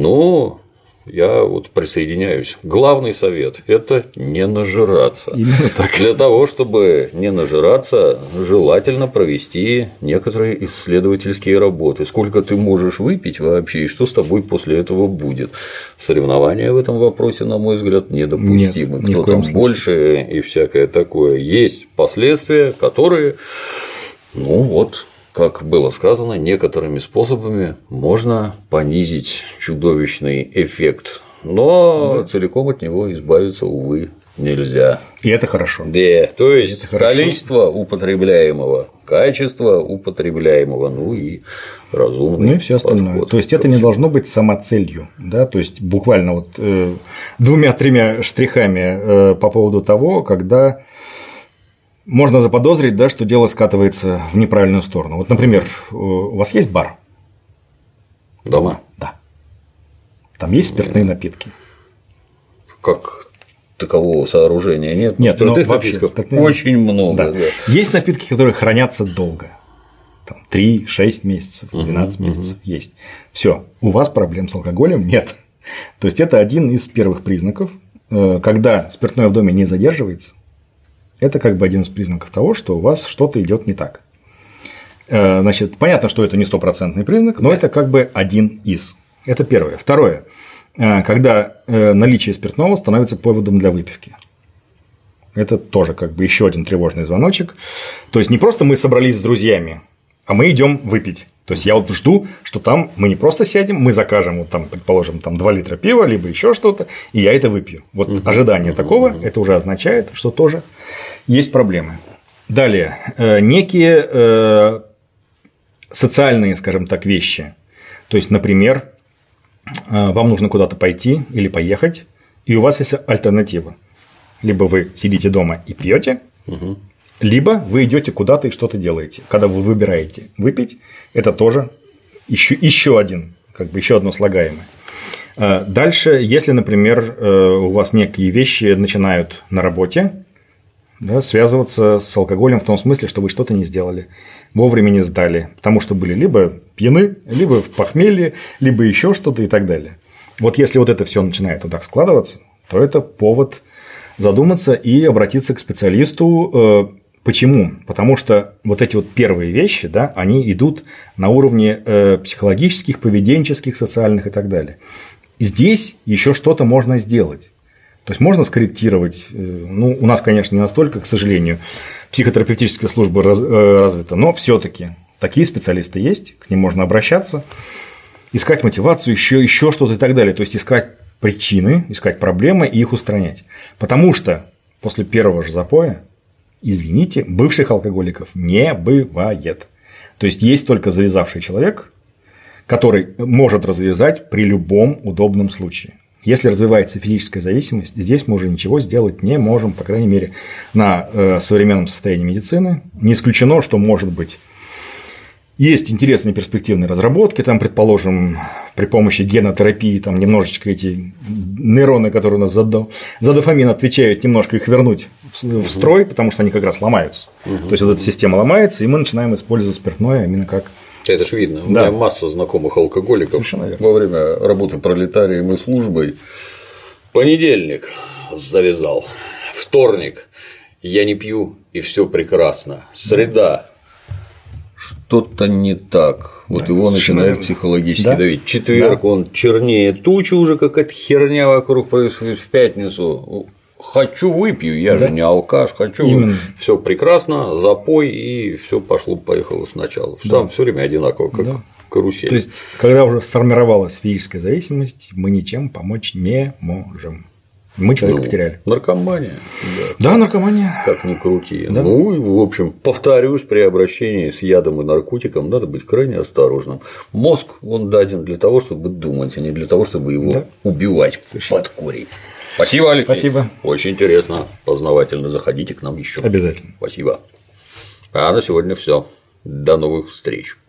я присоединяюсь. Главный совет – это не нажираться. Именно так. Для того, чтобы не нажираться, желательно провести некоторые исследовательские работы. Сколько ты можешь выпить вообще, и что с тобой после этого будет. Соревнования в этом вопросе, на мой взгляд, недопустимы. Нет, кто там больше и всякое такое. Есть последствия, которые, как было сказано, некоторыми способами можно понизить чудовищный эффект, но целиком от него избавиться, увы, нельзя. И это хорошо. Да, то есть количество употребляемого, качество употребляемого, и разумный и все остальное. Подход. То есть это не должно быть самоцелью, да, то есть буквально 2-3 штрихами по поводу того, когда можно заподозрить, да, что дело скатывается в неправильную сторону. Например, у вас есть бар? Дома? Да. Там есть спиртные напитки? Как такового сооружения нет? Нет, но вообще очень много. Да. Есть напитки, которые хранятся долго. 3-6 месяцев, 12 месяцев есть. Все, у вас проблем с алкоголем нет. То есть это один из первых признаков, когда спиртное в доме не задерживается. Это как бы один из признаков того, что у вас что-то идет не так. Значит, понятно, что это не стопроцентный признак, но это как бы один из. Это первое. Второе. Когда наличие спиртного становится поводом для выпивки. Это тоже как бы еще один тревожный звоночек. То есть не просто мы собрались с друзьями, а мы идем выпить. То есть я жду, что там мы не просто сядем, мы закажем, предположим, 2 литра пива, либо еще что-то, и я это выпью. Ожидание такого, это уже означает, что тоже есть проблемы. Далее, некие социальные, скажем так, вещи. То есть, например, вам нужно куда-то пойти или поехать, и у вас есть альтернатива. Либо вы сидите дома и пьете, либо вы идете куда-то и что-то делаете. Когда вы выбираете выпить, это тоже еще одно слагаемое. Дальше, если, например, у вас некие вещи начинают на работе, да, связываться с алкоголем в том смысле, что вы что-то не сделали, вовремя не сдали, потому что были либо пьяны, либо в похмелье, либо еще что-то и так далее. Если это все начинает так складываться, то это повод задуматься и обратиться к специалисту. Почему? Потому что эти первые вещи, да, они идут на уровне психологических, поведенческих, социальных и так далее. Здесь еще что-то можно сделать. То есть можно скорректировать. У нас, конечно, не настолько, к сожалению, психотерапевтическая служба развита, но все-таки такие специалисты есть, к ним можно обращаться, искать мотивацию, еще что-то и так далее. То есть искать причины, искать проблемы и их устранять. Потому что после первого же запоя, извините, бывших алкоголиков не бывает. То есть есть только завязавший человек, который может развязать при любом удобном случае. Если развивается физическая зависимость, здесь мы уже ничего сделать не можем, по крайней мере, на современном состоянии медицины. Не исключено, что может быть Есть интересные перспективные разработки, там, предположим, при помощи генотерапии там немножечко эти нейроны, которые у нас за дофамин отвечают, немножко их вернуть в строй, потому что они как раз ломаются. То есть вот эта система ломается, и мы начинаем использовать спиртное именно как. Это ж видно. У меня масса знакомых алкоголиков во время работы пролетарием и службой. Понедельник завязал, вторник я не пью и все прекрасно, среда что-то не так, вот его начинает психологически давить. Четверг он чернее тучи, уже какая-то херня вокруг происходит. В пятницу хочу выпью, я же не алкаш, хочу, все прекрасно, запой, и все пошло-поехало сначала. Там все время одинаково, как карусель. То есть, когда уже сформировалась физическая зависимость, мы ничем помочь не можем. Мы человека потеряли. Наркомания. Да, наркомания. Как ни крути. Да. Ну и, в общем, повторюсь, при обращении с ядом и наркотиком надо быть крайне осторожным. Мозг, он даден для того, чтобы думать, а не для того, чтобы его убивать под корень. Спасибо, Алексей. Спасибо. Очень интересно, познавательно. Заходите к нам еще. Обязательно. Спасибо. А на сегодня все. До новых встреч.